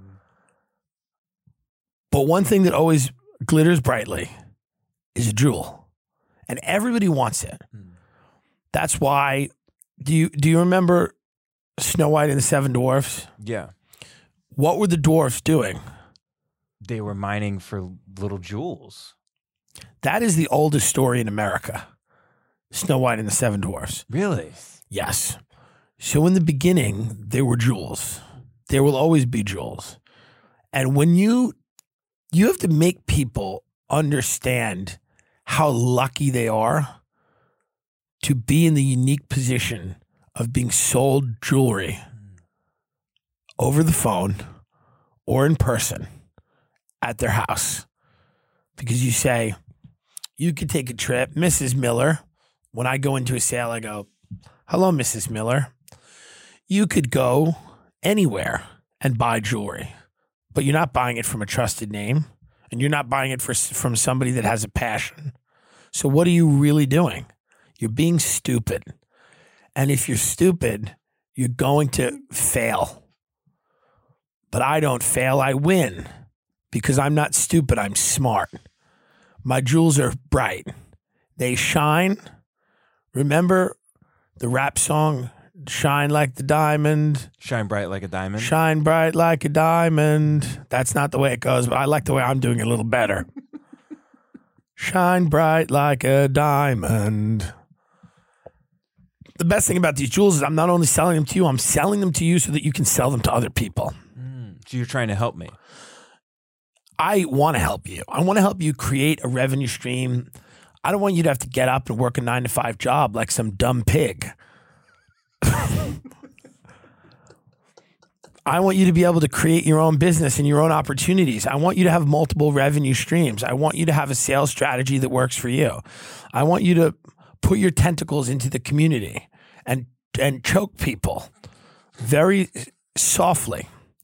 But one thing that always glitters brightly is a jewel. And everybody wants it. That's why, do you remember Snow White and the Seven Dwarfs? Yeah. What were the dwarfs doing? They were mining for little jewels. That is the oldest story in America. Snow White and the Seven Dwarfs. Really? Yes. So in the beginning, there were jewels. There will always be jewels. And when you have to make people understand how lucky they are to be in the unique position of being sold jewelry over the phone or in person at their house. Because you say, you could take a trip. Mrs. Miller, when I go into a sale, I go, hello, Mrs. Miller. You could go anywhere and buy jewelry, but you're not buying it from a trusted name, and you're not buying it from somebody that has a passion. So what are you really doing? You're being stupid. And if you're stupid, you're going to fail. But I don't fail, I win. Because I'm not stupid, I'm smart. My jewels are bright. They shine. Remember the rap song, Shine Like the Diamond? Shine bright like a diamond. Shine bright like a diamond. That's not the way it goes, but I like the way I'm doing it a little better. Shine bright like a diamond. The best thing about these jewels is I'm not only selling them to you, I'm selling them to you so that you can sell them to other people. So you're trying to help me. I want to help you. I want to help you create a revenue stream. I don't want you to have to get up and work a 9-to-5 job like some dumb pig. I want you to be able to create your own business and your own opportunities. I want you to have multiple revenue streams. I want you to have a sales strategy that works for you. I want you to put your tentacles into the community and choke people very softly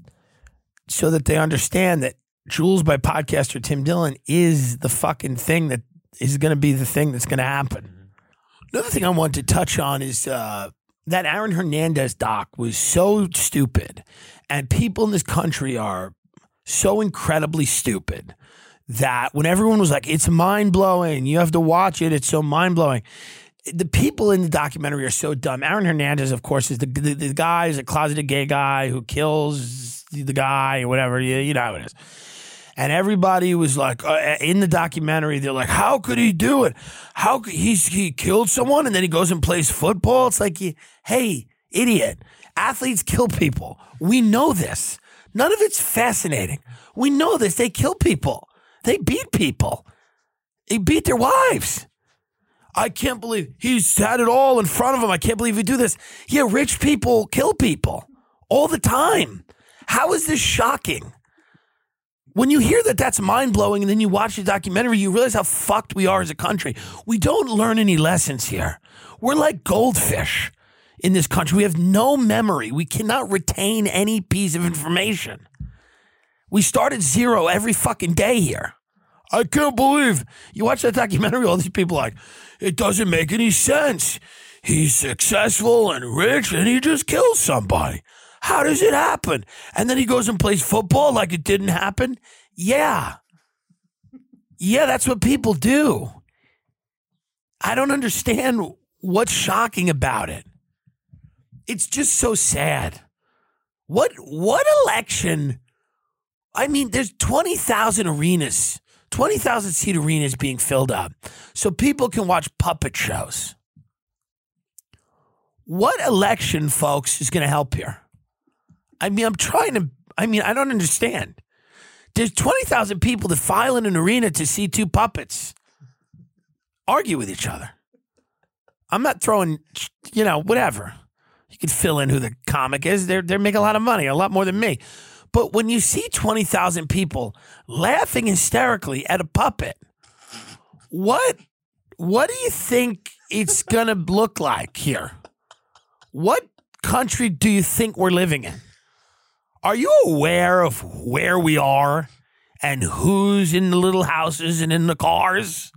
so that they understand that Jules by podcaster Tim Dillon is the fucking thing that is going to be the thing that's going to happen. Another thing I want to touch on is that Aaron Hernandez doc was so stupid, and people in this country are so incredibly stupid that when everyone was like, it's mind-blowing, you have to watch it, it's so mind-blowing. The people in the documentary are so dumb. Aaron Hernandez, of course, is the guy, is a closeted gay guy who kills the guy or whatever. You know how it is. And everybody was like, in the documentary, they're like, how could he do it? How could he killed someone and then he goes and plays football? It's like, hey, idiot, athletes kill people. We know this. None of it's fascinating. We know this. They kill people. They beat people. They beat their wives. I can't believe he's had it all in front of him. I can't believe he do this. Yeah, rich people kill people all the time. How is this shocking? When you hear that that's mind-blowing and then you watch the documentary, you realize how fucked we are as a country. We don't learn any lessons here. We're like goldfish in this country. We have no memory. We cannot retain any piece of information. We start at zero every fucking day here. I can't believe. You watch that documentary, all these people are like, it doesn't make any sense. He's successful and rich and he just kills somebody. How does it happen? And then he goes and plays football like it didn't happen? Yeah. Yeah, that's what people do. I don't understand what's shocking about it. It's just so sad. What election? I mean, there's 20,000 arenas, 20,000 seat arenas being filled up so people can watch puppet shows. What election, folks, is going to help here? I mean, I don't understand. There's 20,000 people that file in an arena to see two puppets argue with each other. I'm not throwing, whatever. You can fill in who the comic is. They're making a lot of money, a lot more than me. But when you see 20,000 people laughing hysterically at a puppet, what do you think it's going to look like here? What country do you think we're living in? Are you aware of where we are and who's in the little houses and in the cars?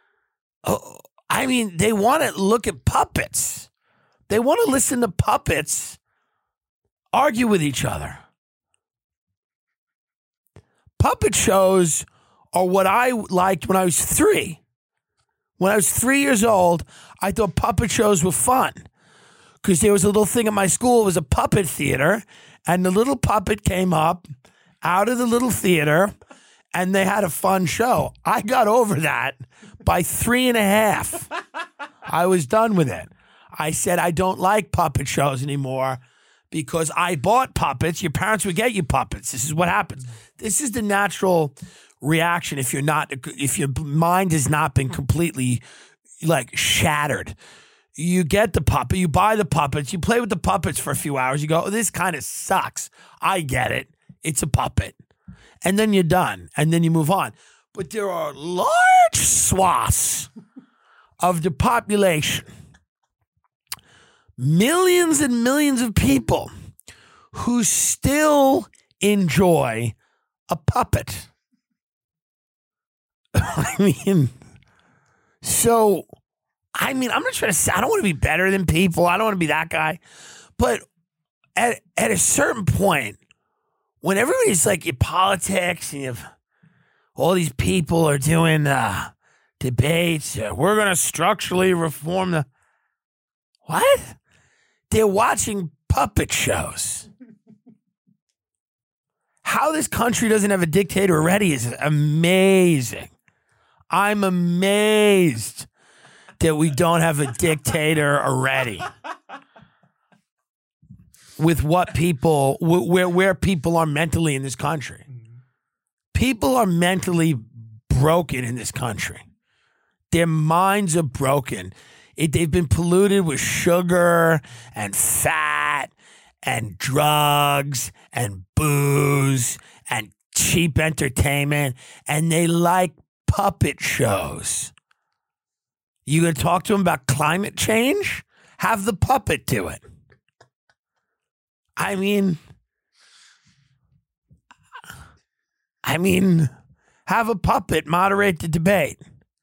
I mean, they want to look at puppets. They want to listen to puppets argue with each other. Puppet shows are what I liked when I was 3. When I was 3 years old, I thought puppet shows were fun because there was a little thing at my school. It was a puppet theater. And the little puppet came up out of the little theater, and they had a fun show. I got over that by 3.5. I was done with it. I said, I don't like puppet shows anymore because I bought puppets. Your parents would get you puppets. This is what happens. This is the natural reaction if your mind has not been completely like shattered. You get the puppet, you buy the puppets, you play with the puppets for a few hours. You go, oh, this kind of sucks. I get it. It's a puppet. And then you're done. And then you move on. But there are large swaths of the population, millions and millions of people who still enjoy a puppet. I'm not trying to say, I don't want to be better than people. I don't want to be that guy. But at a certain point, when everybody's like in politics and you have all these people are doing debates, we're going to structurally reform the... What? They're watching puppet shows. How this country doesn't have a dictator already is amazing. I'm amazed that we don't have a dictator already. With what people, where people are mentally in this country. People are mentally broken in this country. Their minds are broken. They've been polluted with sugar and fat and drugs and booze and cheap entertainment, and they like puppet shows. You gonna talk to them about climate change? Have the puppet do it. I mean, have a puppet moderate the debate.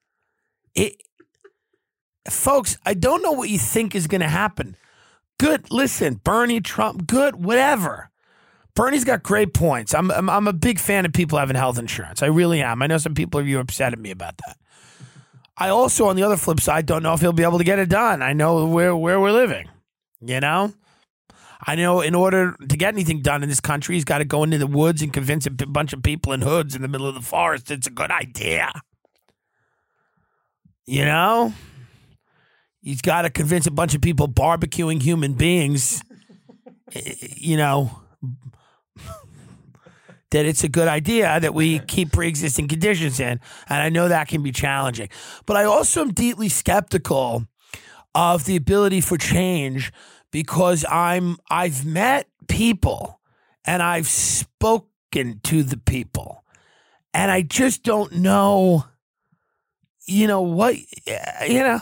Folks, I don't know what you think is going to happen. Good, listen, Bernie, Trump, good, whatever. Bernie's got great points. I'm a big fan of people having health insurance. I really am. I know some people of you are upset at me about that. I also, on the other flip side, don't know if he'll be able to get it done. I know where we're living, you know? I know in order to get anything done in this country, he's got to go into the woods and convince a bunch of people in hoods in the middle of the forest it's a good idea. You know? He's got to convince a bunch of people barbecuing human beings, you know, that it's a good idea that we keep pre-existing conditions in. And I know that can be challenging. But I also am deeply skeptical of the ability for change because I've met people and I've spoken to the people and I just don't know, you know, what, you know.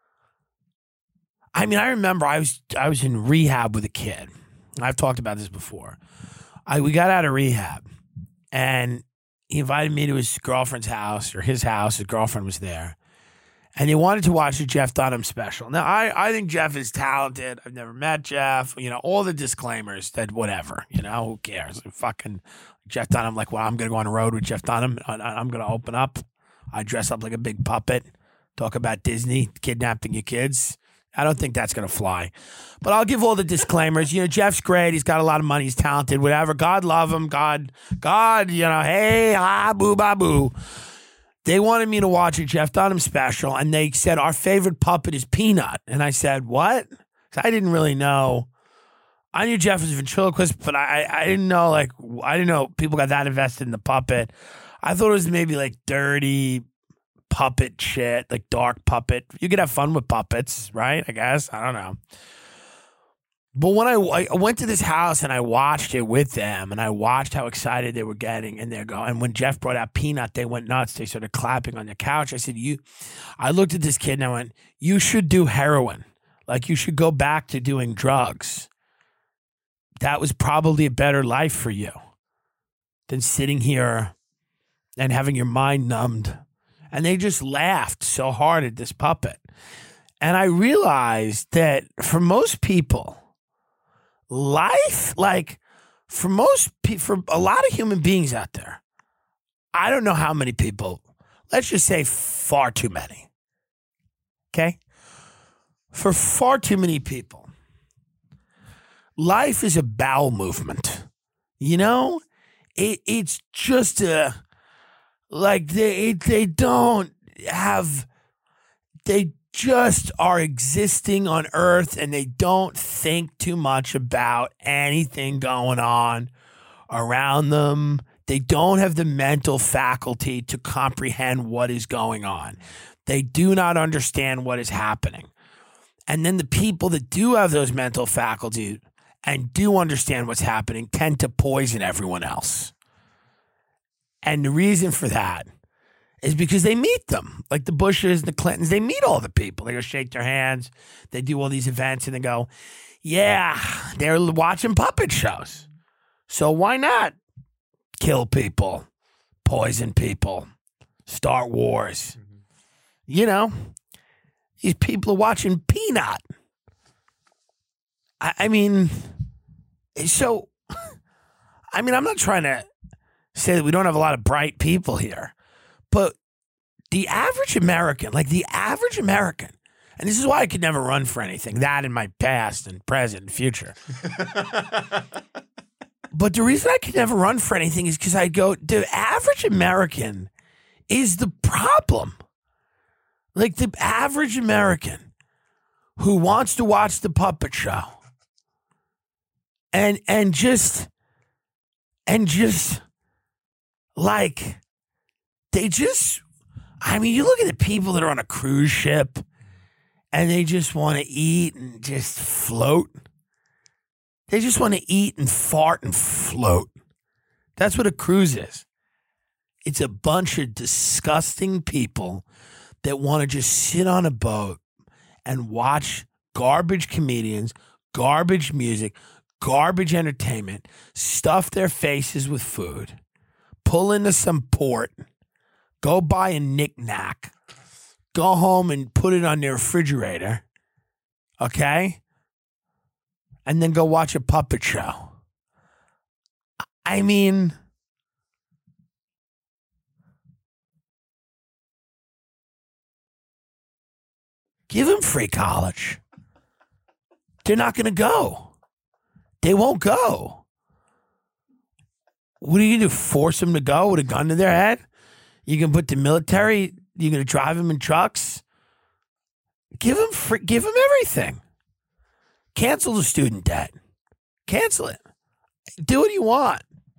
I mean, I remember I was in rehab with a kid. I've talked about this before. We got out of rehab and he invited me to his girlfriend's house or his house. His girlfriend was there. And they wanted to watch the Jeff Dunham special. Now, I think Jeff is talented. I've never met Jeff. You know, all the disclaimers that whatever, you know, who cares? Fucking Jeff Dunham, like, well, I'm going to go on the road with Jeff Dunham. I'm going to open up. I dress up like a big puppet, talk about Disney, kidnapping your kids. I don't think that's going to fly. But I'll give all the disclaimers. You know, Jeff's great. He's got a lot of money. He's talented, whatever. God love him. God, you know, hey, boo, ba, boo. They wanted me to watch a Jeff Dunham special, and they said, our favorite puppet is Peanut. And I said, what? I didn't really know. I knew Jeff was a ventriloquist, but I didn't know, like, I didn't know people got that invested in the puppet. I thought it was maybe, like, dirty puppet shit, like dark puppet. You could have fun with puppets, right? I guess. I don't know. But when I went to this house and I watched it with them and I watched how excited they were getting and they're going, and when Jeff brought out Peanut, they went nuts. They started clapping on the couch. I said, I looked at this kid and I went, you should do heroin. Like you should go back to doing drugs. That was probably a better life for you than sitting here and having your mind numbed. And they just laughed so hard at this puppet. And I realized that for most people, life, like for a lot of human beings out there, I don't know how many people, let's just say far too many. Okay? For far too many people, life is a bowel movement. You know? It's just like they don't have, they just are existing on Earth and they don't think too much about anything going on around them. They don't have the mental faculty to comprehend what is going on. They do not understand what is happening. And then the people that do have those mental faculties and do understand what's happening tend to poison everyone else. And the reason for that is because they meet them. Like the Bushes and the Clintons, they meet all the people. They go shake their hands. They do all these events and they go, yeah, they're watching puppet shows. So why not kill people, poison people, start wars? You know, these people are watching Peanut. I mean, so, I mean, I'm not trying to say that we don't have a lot of bright people here, but the average American, and this is why I could never run for anything, that in my past and present and future. But the reason I could never run for anything is because I go, the average American is the problem. Like the average American who wants to watch the puppet show and just like they just, I mean, you look at the people that are on a cruise ship and they just want to eat and just float. They just want to eat and fart and float. That's what a cruise is. It's a bunch of disgusting people that want to just sit on a boat and watch garbage comedians, garbage music, garbage entertainment, stuff their faces with food, pull into some port, go buy a knick-knack, go home and put it on their refrigerator, okay? And then go watch a puppet show. I mean, give them free college. They're not going to go. They won't go. What are you going to do? Force them to go with a gun to their head? You can put the military, you're going to drive them in trucks? Give them everything. Cancel the student debt. Cancel it. Do what you want.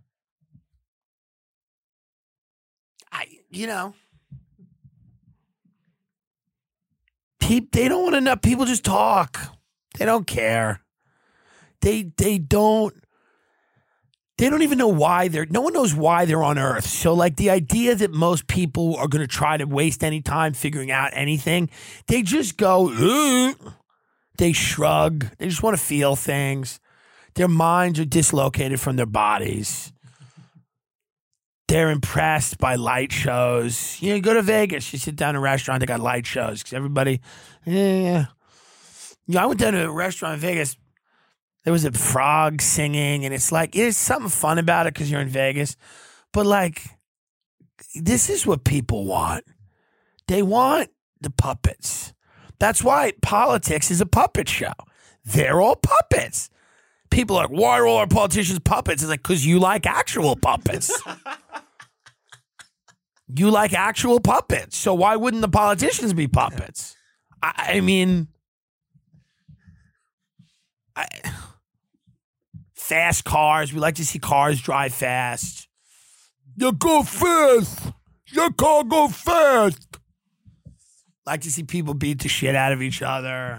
They don't want to know. People just talk. They don't care. They don't even know why no one knows why they're on Earth. So like the idea that most people are going to try to waste any time figuring out anything, they just go, ugh. They shrug. They just want to feel things. Their minds are dislocated from their bodies. They're impressed by light shows. You go to Vegas, you sit down in a restaurant, they got light shows because everybody, yeah. I went down to a restaurant in Vegas. There was a frog singing, and it's like, there's something fun about it because you're in Vegas. But like, this is what people want. They want the puppets. That's why politics is a puppet show. They're all puppets. People are like, why are all our politicians puppets? It's like, because you like actual puppets. You like actual puppets. So why wouldn't the politicians be puppets? I mean, fast cars. We like to see cars drive fast. You go fast. Your car go fast. Like to see people beat the shit out of each other.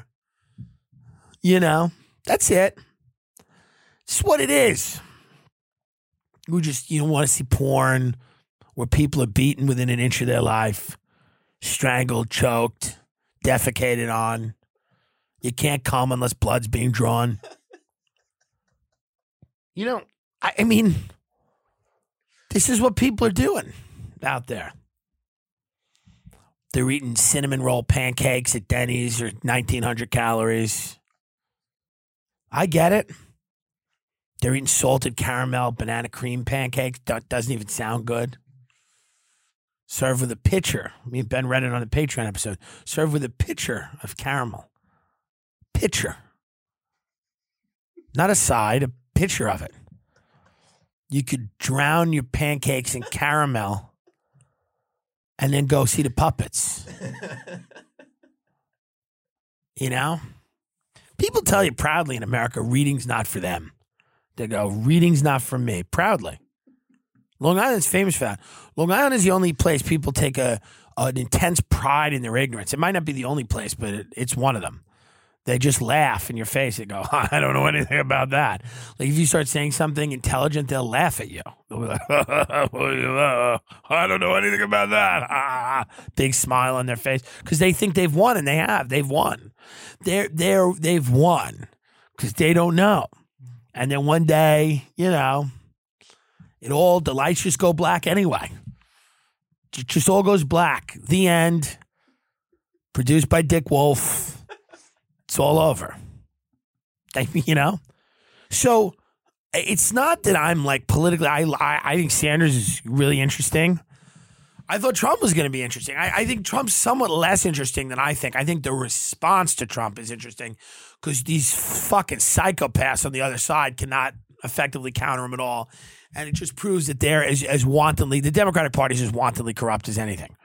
That's it. It's what it is. We just, want to see porn where people are beaten within an inch of their life, strangled, choked, defecated on. You can't come unless blood's being drawn. I mean, this is what people are doing out there. They're eating cinnamon roll pancakes at Denny's or 1,900 calories. I get it. They're eating salted caramel banana cream pancakes. That doesn't even sound good. Served with a pitcher. Me and Ben read it on the Patreon episode. Served with a pitcher of caramel. Pitcher. Not a side, a pitcher of it. You could drown your pancakes in caramel and then go see the puppets. People tell you proudly in America, reading's not for them. They go, reading's not for me. Proudly. Long Island's famous for that. Long Island is the only place people take an intense pride in their ignorance. It might not be the only place, but it's one of them. They just laugh in your face. They go, I don't know anything about that. Like if you start saying something intelligent, they'll laugh at you. They'll be like, I don't know anything about that. Big smile on their face because they think they've won, and they have. They've won. They've won because they don't know. And then one day, you know, the lights just go black anyway. It just all goes black. The end. Produced by Dick Wolf. It's all over. You know? So it's not that I'm like politically, I think Sanders is really interesting. I thought Trump was going to be interesting. I think Trump's somewhat less interesting than I think. I think the response to Trump is interesting because these fucking psychopaths on the other side cannot effectively counter him at all. And it just proves that they're as wantonly, the Democratic Party is as wantonly corrupt as anything.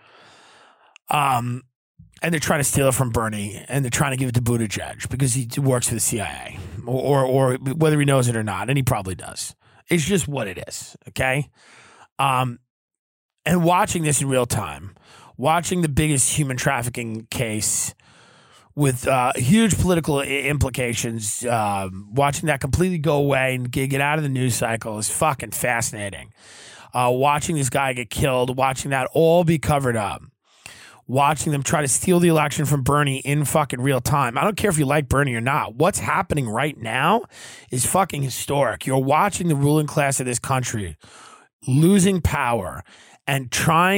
And they're trying to steal it from Bernie, and they're trying to give it to Buttigieg because he works for the CIA, or whether he knows it or not, and he probably does. It's just what it is, okay? And watching this in real time, watching the biggest human trafficking case with huge political implications, watching that completely go away and get out of the news cycle is fucking fascinating. Watching this guy get killed, watching that all be covered up. Watching them try to steal the election from Bernie in fucking real time. I don't care if you like Bernie or not. What's happening right now is fucking historic. You're watching the ruling class of this country losing power and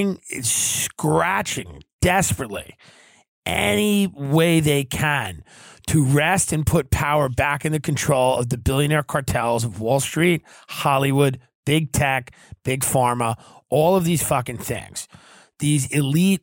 scratching desperately any way they can to wrest and put power back in the control of the billionaire cartels of Wall Street, Hollywood, big tech, big pharma, all of these fucking things. These elite,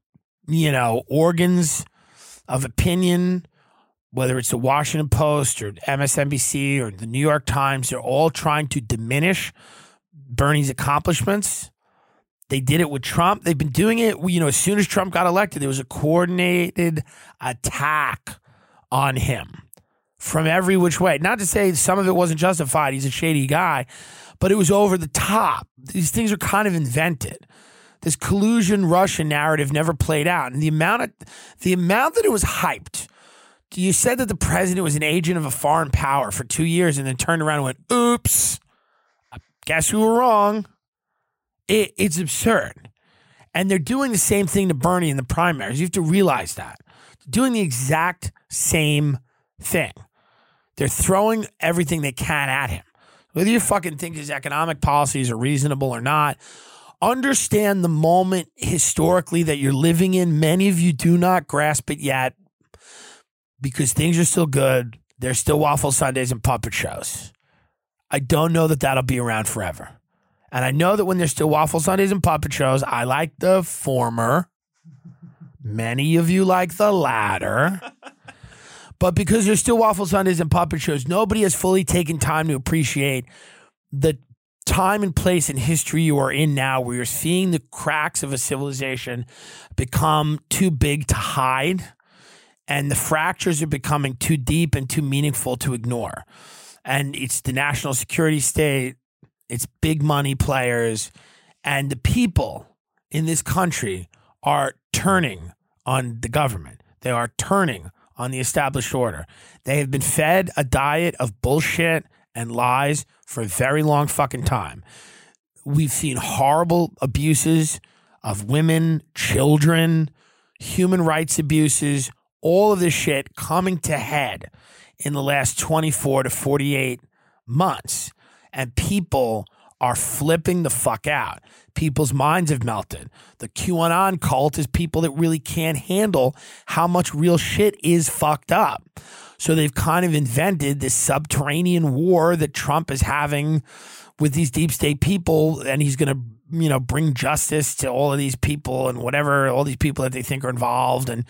organs of opinion, whether it's the Washington Post or MSNBC or the New York Times, they're all trying to diminish Bernie's accomplishments. They did it with Trump. They've been doing it, as soon as Trump got elected, there was a coordinated attack on him from every which way. Not to say some of it wasn't justified. He's a shady guy, but it was over the top. These things are kind of invented. This collusion Russian narrative never played out. And the amount that it was hyped. You said that the president was an agent of a foreign power for 2 years and then turned around and went, oops, I guess we were wrong. It's absurd. And they're doing the same thing to Bernie in the primaries. You have to realize that. They're doing the exact same thing. They're throwing everything they can at him. Whether you fucking think his economic policies are reasonable or not, understand the moment historically that you're living in. Many of you do not grasp it yet because things are still good. There's still waffle Sundays and puppet shows. I don't know that that'll be around forever. And I know that when there's still waffle Sundays and puppet shows, I like the former. Many of you like the latter. But because there's still waffle Sundays and puppet shows, nobody has fully taken time to appreciate the time and place in history you are in now, where you're seeing the cracks of a civilization become too big to hide, and the fractures are becoming too deep and too meaningful to ignore. And it's the national security state, it's big money players, and the people in this country are turning on the government. They are turning on the established order. They have been fed a diet of bullshit and lies for a very long fucking time. We've seen horrible abuses of women, children, human rights abuses, all of this shit coming to head in the last 24 to 48 months. And people are flipping the fuck out. People's minds have melted. The QAnon cult is people that really can't handle how much real shit is fucked up. So they've kind of invented this subterranean war that Trump is having with these deep state people, and he's going to, bring justice to all of these people and whatever, all these people that they think are involved. And,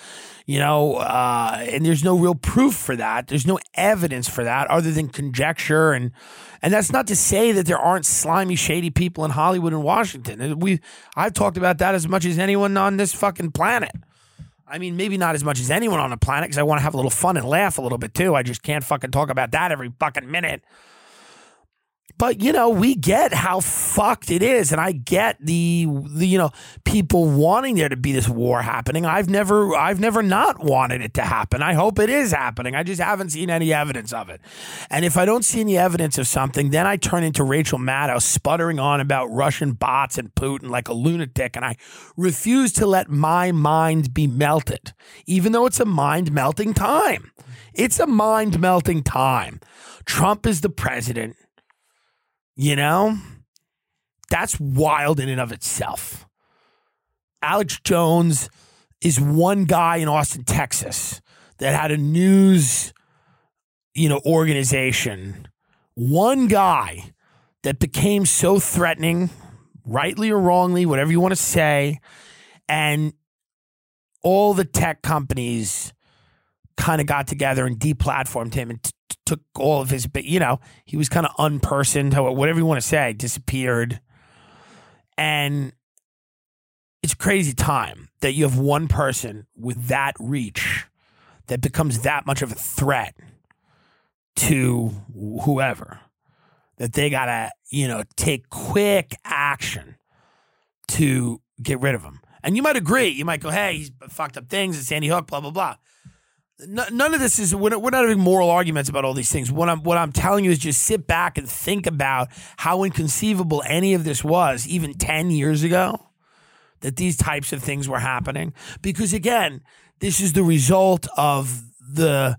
and there's no real proof for that. There's no evidence for that other than conjecture. And that's not to say that there aren't slimy, shady people in Hollywood and Washington. I've talked about that as much as anyone on this fucking planet. I mean, maybe not as much as anyone on the planet because I want to have a little fun and laugh a little bit too. I just can't fucking talk about that every fucking minute. But, we get how fucked it is. And I get the people wanting there to be this war happening. I've never not wanted it to happen. I hope it is happening. I just haven't seen any evidence of it. And if I don't see any evidence of something, then I turn into Rachel Maddow sputtering on about Russian bots and Putin like a lunatic. And I refuse to let my mind be melted, even though it's a mind melting time. It's a mind melting time. Trump is the president. That's wild in and of itself. Alex Jones is one guy in Austin, Texas that had a news, organization. One guy that became so threatening, rightly or wrongly, whatever you want to say. And all the tech companies kind of got together and deplatformed him and took all of his, he was kind of unpersoned, whatever you want to say, disappeared. And it's a crazy time that you have one person with that reach that becomes that much of a threat to whoever, that they got to, take quick action to get rid of him. And you might agree. You might go, hey, he's fucked up things. It's Sandy Hook, blah, blah, blah. None of this is, we're not having moral arguments about all these things. What I'm telling you is just sit back and think about how inconceivable any of this was even 10 years ago, that these types of things were happening. Because again, this is the result of the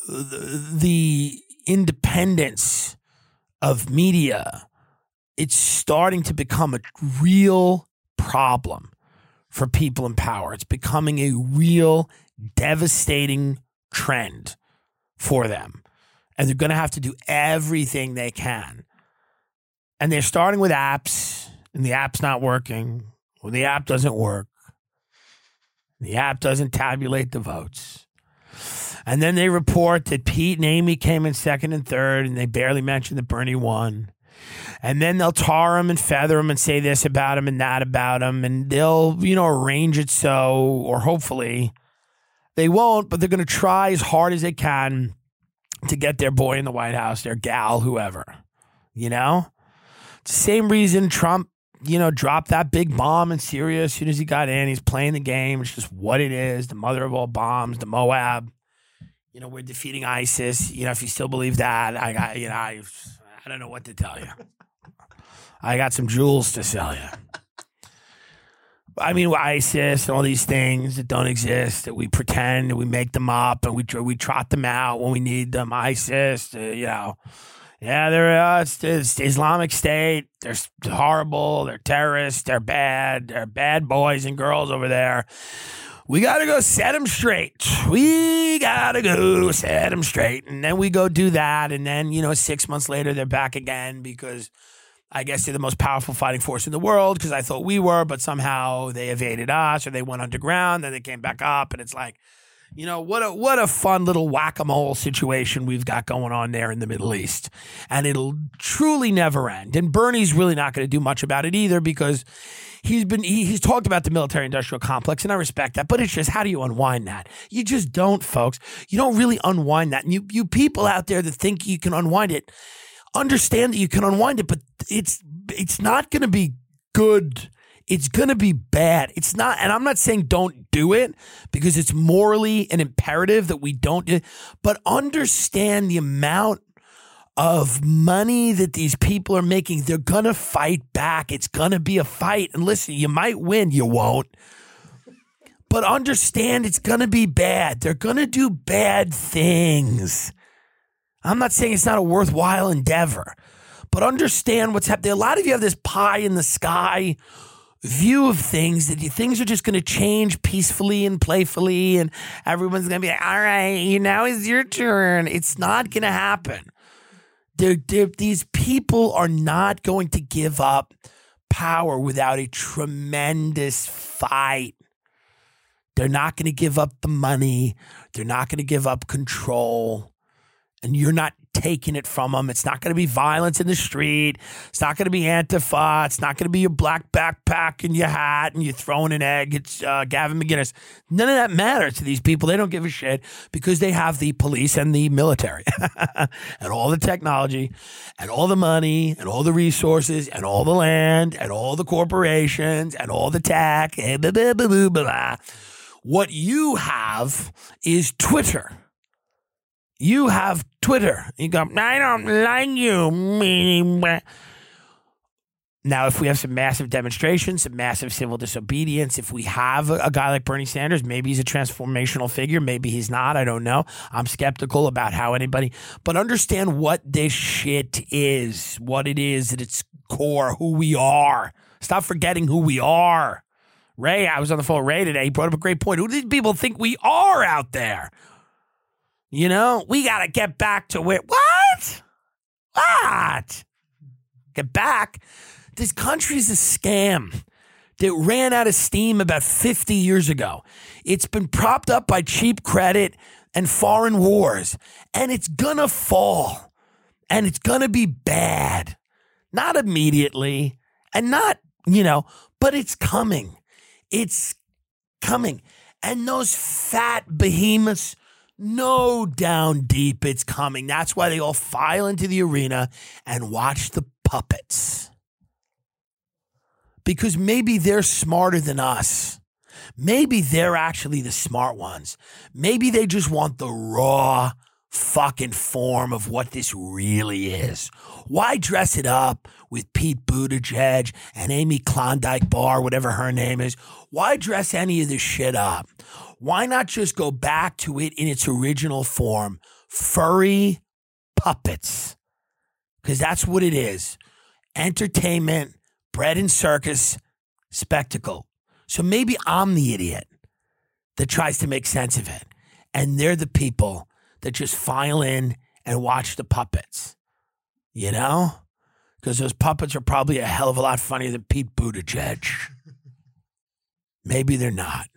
independence of media. It's starting to become a real problem for people in power. It's becoming a real devastating trend for them. And they're going to have to do everything they can. And they're starting with apps, and the app's not working. Well, the app doesn't work. The app doesn't tabulate the votes. And then they report that Pete and Amy came in second and third, and they barely mentioned that Bernie won. And then they'll tar him and feather him and say this about him and that about him. And they'll, arrange it so, or hopefully they won't, but they're going to try as hard as they can to get their boy in the White House, their gal, whoever. It's the same reason Trump, dropped that big bomb in Syria as soon as he got in. He's playing the game. It's just what it is. The mother of all bombs, the Moab. We're defeating ISIS. If you still believe that, I don't know what to tell you. I got some jewels to sell you. I mean, ISIS and all these things that don't exist, that we pretend, and we make them up, and we trot them out when we need them. ISIS, they're it's Islamic State. They're horrible. They're terrorists. They're bad. They're bad boys and girls over there. We got to go set them straight. We got to go set them straight. And then we go do that. And then, 6 months later, they're back again because I guess they're the most powerful fighting force in the world because I thought we were, but somehow they evaded us or they went underground. Then they came back up. And it's like, what a fun little whack-a-mole situation we've got going on there in the Middle East. And it'll truly never end. And Bernie's really not going to do much about it either because he's talked about the military-industrial complex, and I respect that. But it's just, how do you unwind that? You just don't, folks. You don't really unwind that. And you people out there that think you can unwind it, understand that you can unwind it, but it's not going to be good. It's going to be bad. It's not, and I'm not saying don't do it because it's morally an imperative that we don't do it, but understand the amount of money that these people are making. They're going to fight back. It's going to be a fight. And listen, you might win, you won't. But understand it's going to be bad. They're going to do bad things. I'm not saying it's not a worthwhile endeavor, but understand what's happening. A lot of you have this pie in the sky view of things, that things are just going to change peacefully and playfully, and everyone's going to be like, all right, now is your turn. It's not going to happen. These people are not going to give up power without a tremendous fight. They're not going to give up the money. They're not going to give up control. and you're not taking it from them. It's not going to be violence in the street. It's not going to be Antifa. It's not going to be your black backpack and your hat and you throwing an egg. It's Gavin McInnes. None of that matters to these people. They don't give a shit because they have the police and the military and all the technology and all the money and all the resources and all the land and all the corporations and all the tech. Blah, blah, blah, blah, blah. What you have is Twitter. You have Twitter. You go, I don't like you. Now, if we have some massive demonstrations, some massive civil disobedience, if we have a guy like Bernie Sanders, maybe he's a transformational figure, maybe he's not, I don't know. I'm skeptical about how anybody, but understand what this shit is, what it is at its core, who we are. Stop forgetting who we are. Ray, I was on the phone with Ray today. He brought up a great point. Who do these people think we are out there? You know, we got to get back to where, what? Get back? This country's a scam that ran out of steam about 50 years ago. It's been propped up by cheap credit and foreign wars, and it's going to fall, and it's going to be bad. Not immediately, and not, but it's coming. It's coming. And those fat behemoths know down deep it's coming. That's why they all file into the arena and watch the puppets. Because maybe they're smarter than us. Maybe they're actually the smart ones. Maybe they just want the raw fucking form of what this really is. Why dress it up with Pete Buttigieg and Amy Klondike Bar, whatever her name is? Why dress any of this shit up? Why not just go back to it in its original form? Furry puppets. Because that's what it is. Entertainment, bread and circus, spectacle. So maybe I'm the idiot that tries to make sense of it. And they're the people that just file in and watch the puppets. Because those puppets are probably a hell of a lot funnier than Pete Buttigieg. Maybe they're not.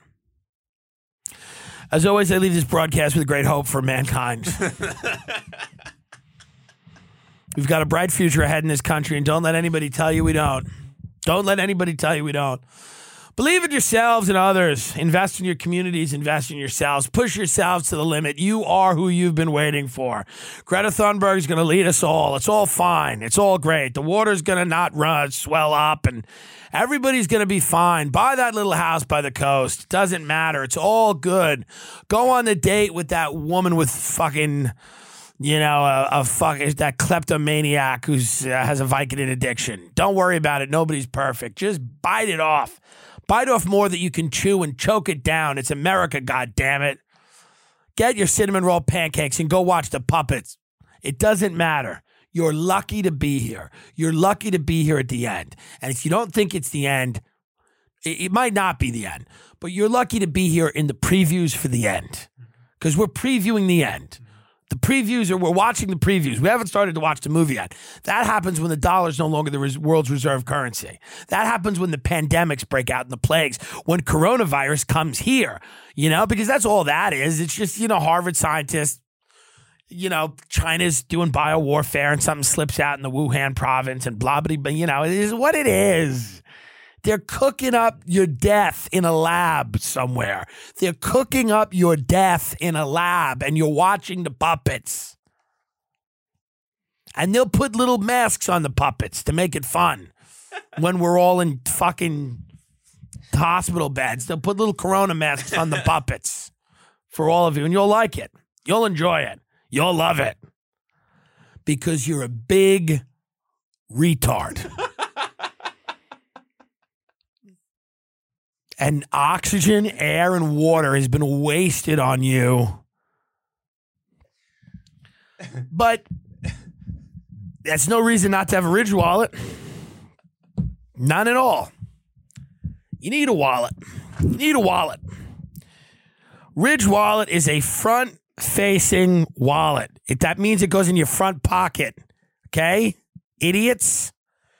As always, I leave this broadcast with great hope for mankind. We've got a bright future ahead in this country, and don't let anybody tell you we don't. Don't let anybody tell you we don't. Believe in yourselves and others. Invest in your communities. Invest in yourselves. Push yourselves to the limit. You are who you've been waiting for. Greta Thunberg is going to lead us all. It's all fine. It's all great. The water's going to not swell up, and everybody's going to be fine. Buy that little house by the coast. Doesn't matter. It's all good. Go on the date with that woman with fucking, that kleptomaniac who has a Vicodin addiction. Don't worry about it. Nobody's perfect. Just bite it off. Bite off more that you can chew and choke it down. It's America, goddammit. Get your cinnamon roll pancakes and go watch the puppets. It doesn't matter. You're lucky to be here. You're lucky to be here at the end. And if you don't think it's the end, it might not be the end. But you're lucky to be here in the previews for the end. Because we're previewing the end. The previews we're watching the previews. We haven't started to watch the movie yet. That happens when the dollar is no longer the world's reserve currency. That happens when the pandemics break out and the plagues. When coronavirus comes here, because that's all that is. It's just, Harvard scientists, China's doing biowarfare and something slips out in the Wuhan province and blah, blah, blah. It is what it is. They're cooking up your death in a lab somewhere. They're cooking up your death in a lab, and you're watching the puppets. And they'll put little masks on the puppets to make it fun. When we're all in fucking hospital beds, they'll put little corona masks on the puppets for all of you, and you'll like it. You'll enjoy it. You'll love it. Because you're a big retard. And oxygen, air, and water has been wasted on you. But that's no reason not to have a Ridge wallet. None at all. You need a wallet. You need a wallet. Ridge wallet is a front-facing wallet. That means it goes in your front pocket. Okay? Idiots.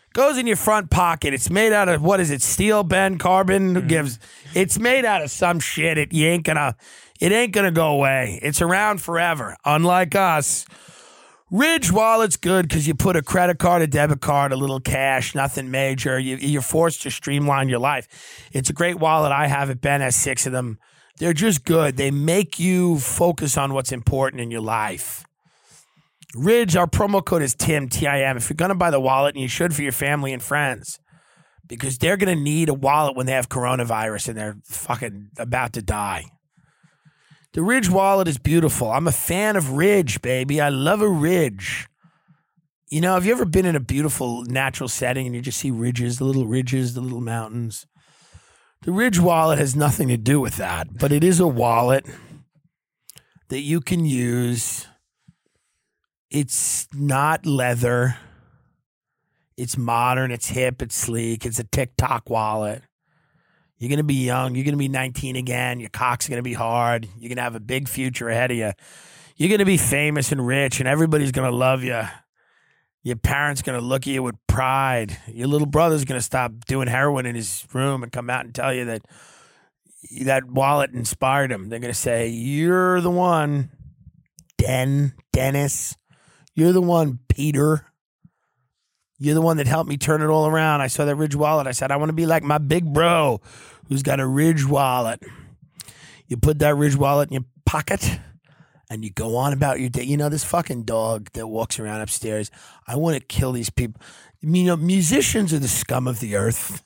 Goes in your front pocket. It's made out of, what is it, steel, Ben, carbon? Who gives? It's made out of some shit. It ain't gonna go away. It's around forever. Unlike us. Ridge Wallet's good because you put a credit card, a debit card, a little cash, nothing major. You're forced to streamline your life. It's a great wallet. I have it. Ben has 6 of them. They're just good. They make you focus on what's important in your life. Ridge, our promo code is TIM, T-I-M. If you're going to buy the wallet, and you should for your family and friends, because they're going to need a wallet when they have coronavirus and they're fucking about to die. The Ridge wallet is beautiful. I'm a fan of Ridge, baby. I love a ridge. You know, have you ever been in a beautiful natural setting and you just see ridges, the little mountains? The Ridge wallet has nothing to do with that, but it is a wallet that you can use. It's not leather. It's modern. It's hip. It's sleek. It's a TikTok wallet. You're going to be young. You're going to be 19 again. Your cock's going to be hard. You're going to have a big future ahead of you. You're going to be famous and rich, and everybody's going to love you. Your parents going to look at you with pride. Your little brother's going to stop doing heroin in his room and come out and tell you that that wallet inspired him. They're going to say, you're the one, Dennis. You're the one, Peter. You're the one that helped me turn it all around. I saw that Ridge wallet. I said, I want to be like my big bro who's got a Ridge wallet. You put that Ridge wallet in your pocket and you go on about your day. You know, this fucking dog that walks around upstairs, I want to kill these people. You know, musicians are the scum of the earth.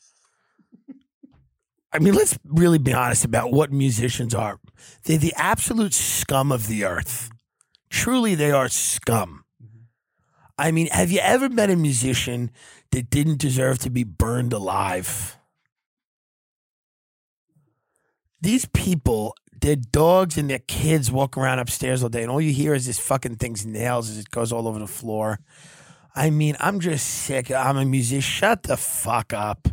I mean, let's really be honest about what musicians are. They're the absolute scum of the earth. Truly, they are scum. I mean, have you ever met a musician that didn't deserve to be burned alive? These people, their dogs and their kids walk around upstairs all day, and all you hear is this fucking thing's nails as it goes all over the floor. I mean, I'm just sick. I'm a musician. Shut the fuck up.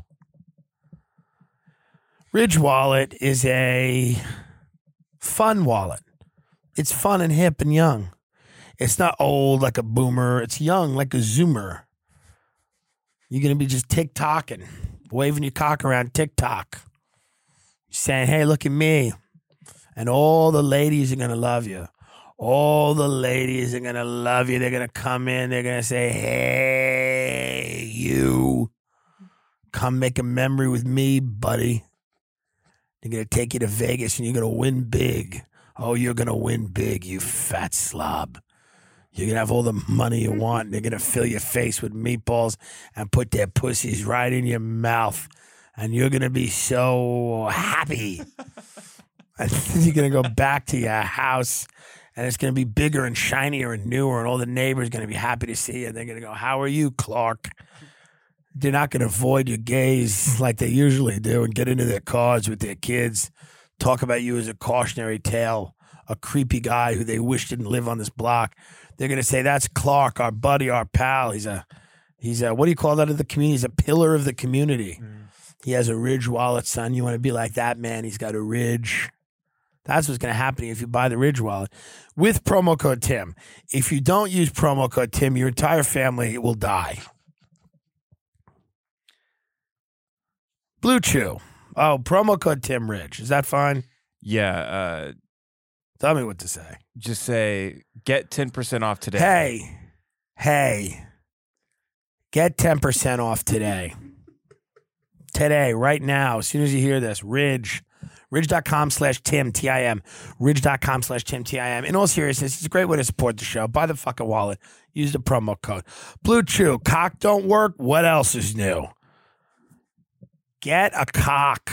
Ridge Wallet is a fun wallet. It's fun and hip and young. It's not old like a boomer. It's young like a zoomer. You're going to be just TikToking, waving your cock around TikTok, saying, hey, look at me. And all the ladies are going to love you. All the ladies are going to love you. They're going to come in. They're going to say, hey, you, come make a memory with me, buddy. They're going to take you to Vegas and you're going to win big. Oh, you're going to win big, you fat slob. You're going to have all the money you want, and they're going to fill your face with meatballs and put their pussies right in your mouth, and you're going to be so happy. And then you're going to go back to your house, and it's going to be bigger and shinier and newer, and all the neighbors are going to be happy to see you. And they're going to go, how are you, Clark? They're not going to avoid your gaze like they usually do and get into their cars with their kids, talk about you as a cautionary tale, a creepy guy who they wish didn't live on this block. They're going to say, that's Clark, our buddy, our pal. He's a, what do you call that of the community? He's a pillar of the community. He has a Ridge wallet, son. You want to be like that, man. He's got a Ridge. That's what's going to happen if you buy the Ridge wallet with promo code Tim. If you don't use promo code Tim, your entire family will die. Blue Chew. Oh, promo code Tim Ridge. Is that fine? Yeah. Tell me what to say. Just say, get 10% off today. Hey, get 10% off today. Today, right now, as soon as you hear this, Ridge.com/Tim, T-I-M. Ridge.com/Tim, T-I-M. In all seriousness, it's a great way to support the show. Buy the fucking wallet. Use the promo code. Blue Chew. Cock don't work. What else is new? Get a cock.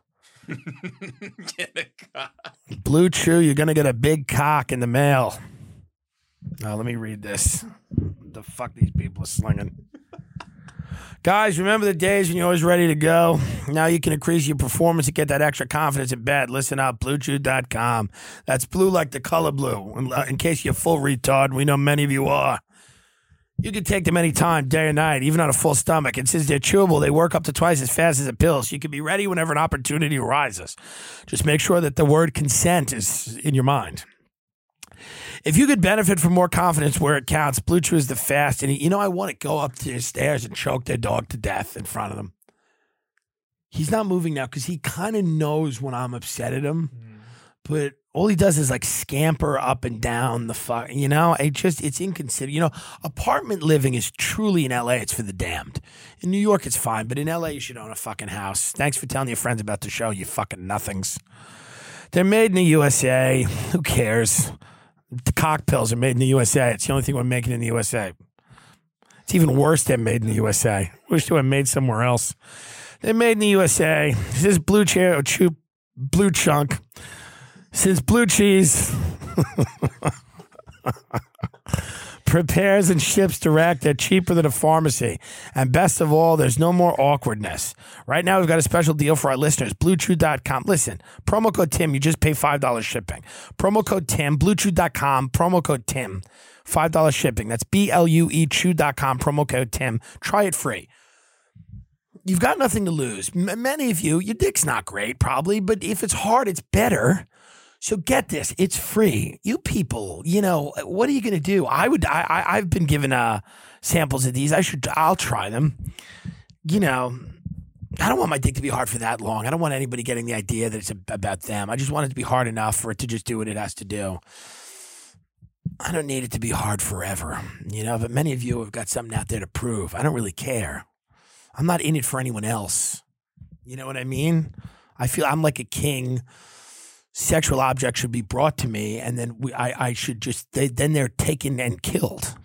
Get a cock. Blue Chew, you're going to get a big cock in the mail. Now, let me read this. The fuck these people are slinging. Guys, remember the days when you're always ready to go? Now you can increase your performance and get that extra confidence in bed. Listen up, BlueChew.com. That's blue like the color blue. In case you're full retard, we know many of you are. You can take them anytime, day or night, even on a full stomach. And since they're chewable, they work up to twice as fast as a pill, so you can be ready whenever an opportunity arises. Just make sure that the word consent is in your mind. If you could benefit from more confidence where it counts, Blue Chew is the fast. And I want to go up to the stairs and choke their dog to death in front of them. He's not moving now because he kind of knows when I'm upset at him. But all he does is like scamper up and down the fuck. It's inconsiderate. Apartment living is truly in LA. It's for the damned. In New York, it's fine. But in LA, you should own a fucking house. Thanks for telling your friends about the show, you fucking nothings. They're made in the USA. Who cares? The cock pills are made in the USA. It's the only thing we're making in the USA. It's even worse they're made in the USA. Wish they were made somewhere else. They're made in the USA. This is Blue Chunk. Since Blue Cheese prepares and ships direct, they're cheaper than a pharmacy. And best of all, there's no more awkwardness. Right now, we've got a special deal for our listeners. BlueChew.com. Listen, promo code Tim, you just pay $5 shipping. Promo code Tim, BlueChew.com, promo code Tim, $5 shipping. That's BLUEChew.com, promo code Tim. Try it free. You've got nothing to lose. Many of you, your dick's not great, probably, but if it's hard, it's better. So get this, it's free. You people, what are you going to do? I've been given samples of these. I'll try them. I don't want my dick to be hard for that long. I don't want anybody getting the idea that it's about them. I just want it to be hard enough for it to just do what it has to do. I don't need it to be hard forever, but many of you have got something out there to prove. I don't really care. I'm not in it for anyone else. You know what I mean? I feel I'm like a king. Sexual objects should be brought to me, and then I should just then they're taken and killed.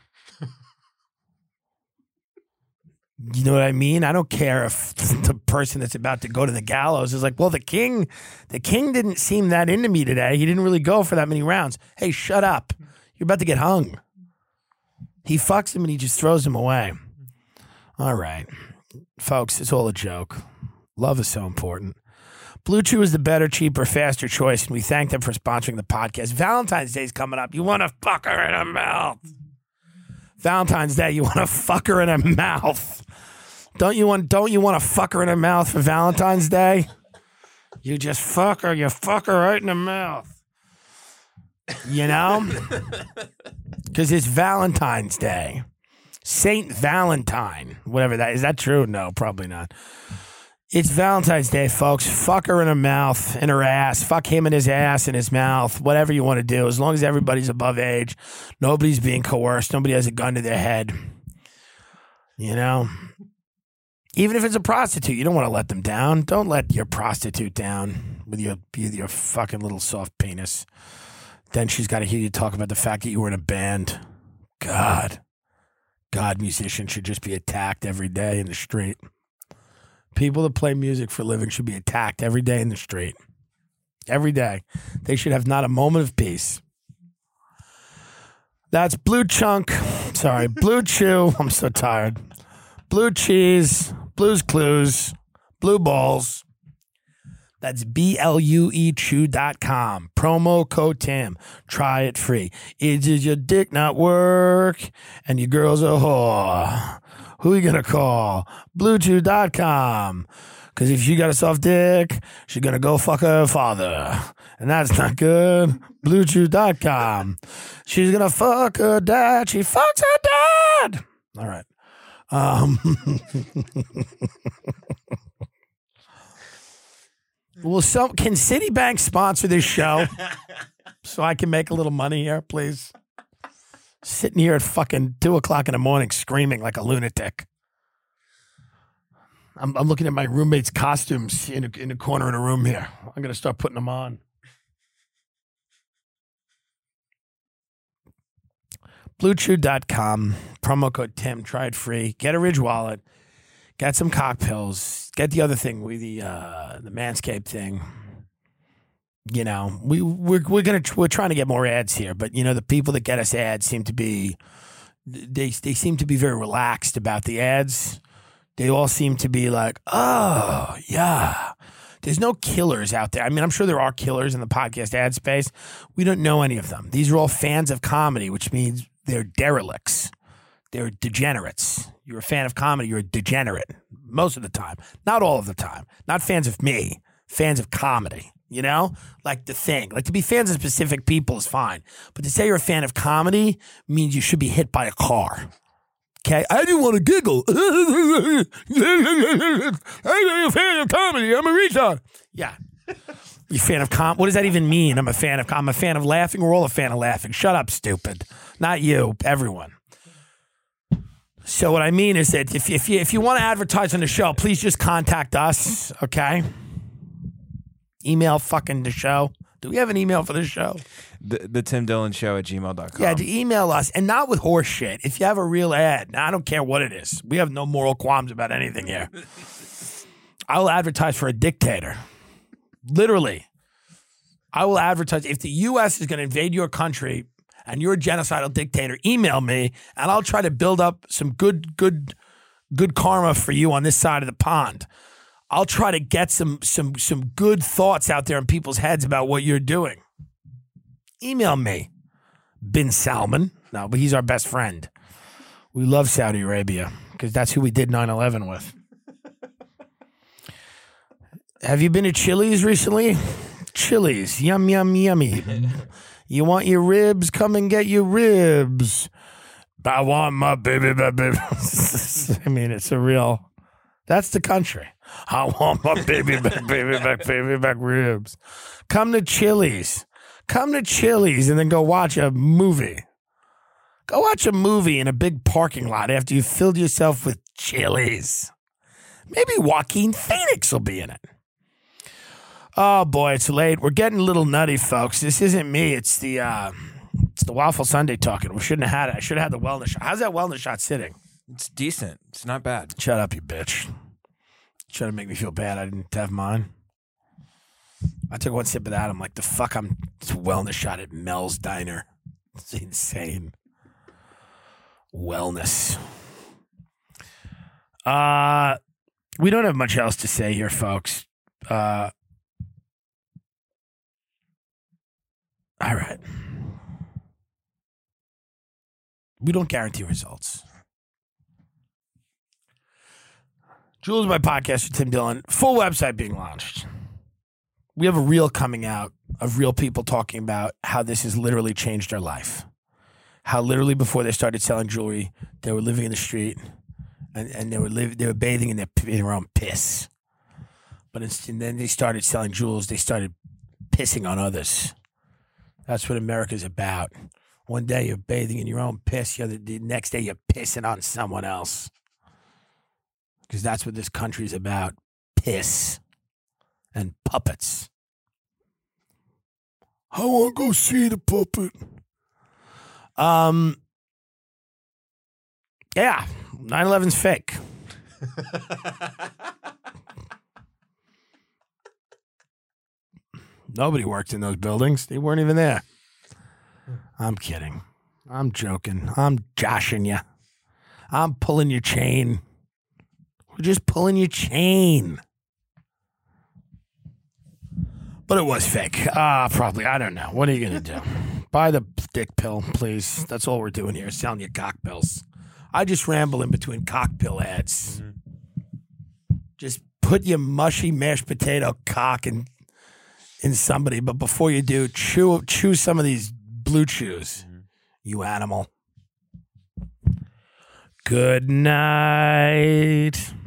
You know what I mean? I don't care if the person that's about to go to the gallows is like, well, the king didn't seem that into me today. He didn't really go for that many rounds. Hey, shut up! You're about to get hung. He fucks him and he just throws him away. All right, folks, it's all a joke. Love is so important. Blue Chew is the better, cheaper, faster choice, and we thank them for sponsoring the podcast. Valentine's Day is coming up. You want to fuck her in her mouth. Valentine's Day, you want to fuck her in her mouth. Don't you want to fuck her in her mouth for Valentine's Day? You just fuck her. You fuck her right in the mouth. Because it's Valentine's Day. Saint Valentine. Whatever that is. Is that true? No, probably not. It's Valentine's Day, folks. Fuck her in her mouth, in her ass. Fuck him in his ass, in his mouth. Whatever you want to do. As long as everybody's above age. Nobody's being coerced. Nobody has a gun to their head. Even if it's a prostitute, you don't want to let them down. Don't let your prostitute down with your fucking little soft penis. Then she's got to hear you talk about the fact that you were in a band. God, musicians should just be attacked every day in the street. People that play music for a living should be attacked every day in the street. Every day. They should have not a moment of peace. That's Blue Chew. I'm so tired. Blue Cheese, Blue's Clues, Blue Balls. That's BLUEChew.com. Promo code Tim. Try it free. Does your dick not work? And your girl's a whore. Who are you going to call? BlueChew.com. Because if she got a soft dick, she's going to go fuck her father. And that's not good. BlueChew.com. She's going to fuck her dad. She fucks her dad. All right. Can Citibank sponsor this show so I can make a little money here, please? Sitting here at fucking 2 o'clock in the morning screaming like a lunatic. I'm looking at my roommate's costumes in the corner of the room here. I'm going to start putting them on. BlueChew.com. Promo code Tim. Try it free. Get a Ridge wallet. Get some cock pills. Get the other thing, the Manscaped thing. We're trying to get more ads here, but the people that get us ads seem to be they seem to be very relaxed about the ads. They all seem to be like, oh yeah. There's no killers out there. I mean, I'm sure there are killers in the podcast ad space. We don't know any of them. These are all fans of comedy, which means they're derelicts. They're degenerates. You're a fan of comedy, you're a degenerate most of the time. Not all of the time. Not fans of me. Fans of comedy. You know, like The Thing. Like to be fans of specific people is fine, but to say you're a fan of comedy means you should be hit by a car. Okay, I didn't want to giggle. I'm a fan of comedy. I'm a retard. Yeah, you fan of what does that even mean? I'm a fan of laughing. We're all a fan of laughing. Shut up, stupid. Not you. Everyone. So what I mean is that if you want to advertise on the show, please just contact us. Okay. Email fucking the show. Do we have an email for the show? The Tim Dillon Show at gmail.com. Yeah, to email us, and not with horse shit. If you have a real ad, now I don't care what it is. We have no moral qualms about anything here. I will advertise for a dictator. Literally. I will advertise. If the U.S. is going to invade your country and you're a genocidal dictator, email me, and I'll try to build up some good karma for you on this side of the pond. I'll try to get some good thoughts out there in people's heads about what you're doing. Email me, Bin Salman. No, but he's our best friend. We love Saudi Arabia because that's who we did 9/11 with. Have you been to Chili's recently? Chili's, yum, yum, yummy. You want your ribs? Come and get your ribs. I want my baby back, baby. I mean, it's a real, that's the country. I want my baby back ribs. Come to Chili's. Come to Chili's and then go watch a movie. Go watch a movie in a big parking lot after you've filled yourself with Chili's. Maybe Joaquin Phoenix will be in it. Oh boy, it's late. We're getting a little nutty, folks. This isn't me. It's the Waffle Sunday talking. We shouldn't have had it. I should have had the wellness shot. How's that wellness shot sitting? It's decent. It's not bad. Shut up, you bitch. Trying to make me feel bad. I didn't have mine. I took one sip of that. I'm like, the fuck, I'm wellness shot at Mel's Diner. It's insane. Wellness. We don't have much else to say here, folks. All right. We don't guarantee results. Jules, my podcast with Tim Dillon. Full website being launched. We have a reel coming out of real people talking about how this has literally changed their life. How literally before they started selling jewelry, they were living in the street and they were bathing in their own piss. But then they started selling jewels. They started pissing on others. That's what America's about. One day you're bathing in your own piss. The next day you're pissing on someone else. Because that's what this country's about. Piss and puppets. I want to go see the puppet. Yeah, 9/11's fake. Nobody worked in those buildings. They weren't even there. I'm kidding. I'm joking. I'm joshing you. I'm pulling your chain. We're just pulling your chain. But it was fake. Probably. I don't know. What are you going to do? Buy the dick pill, please. That's all we're doing here, selling you cock pills. I just ramble in between cock pill ads. Mm-hmm. Just put your mushy mashed potato cock in somebody. But before you do, chew some of these blue chews, you animal. Good night.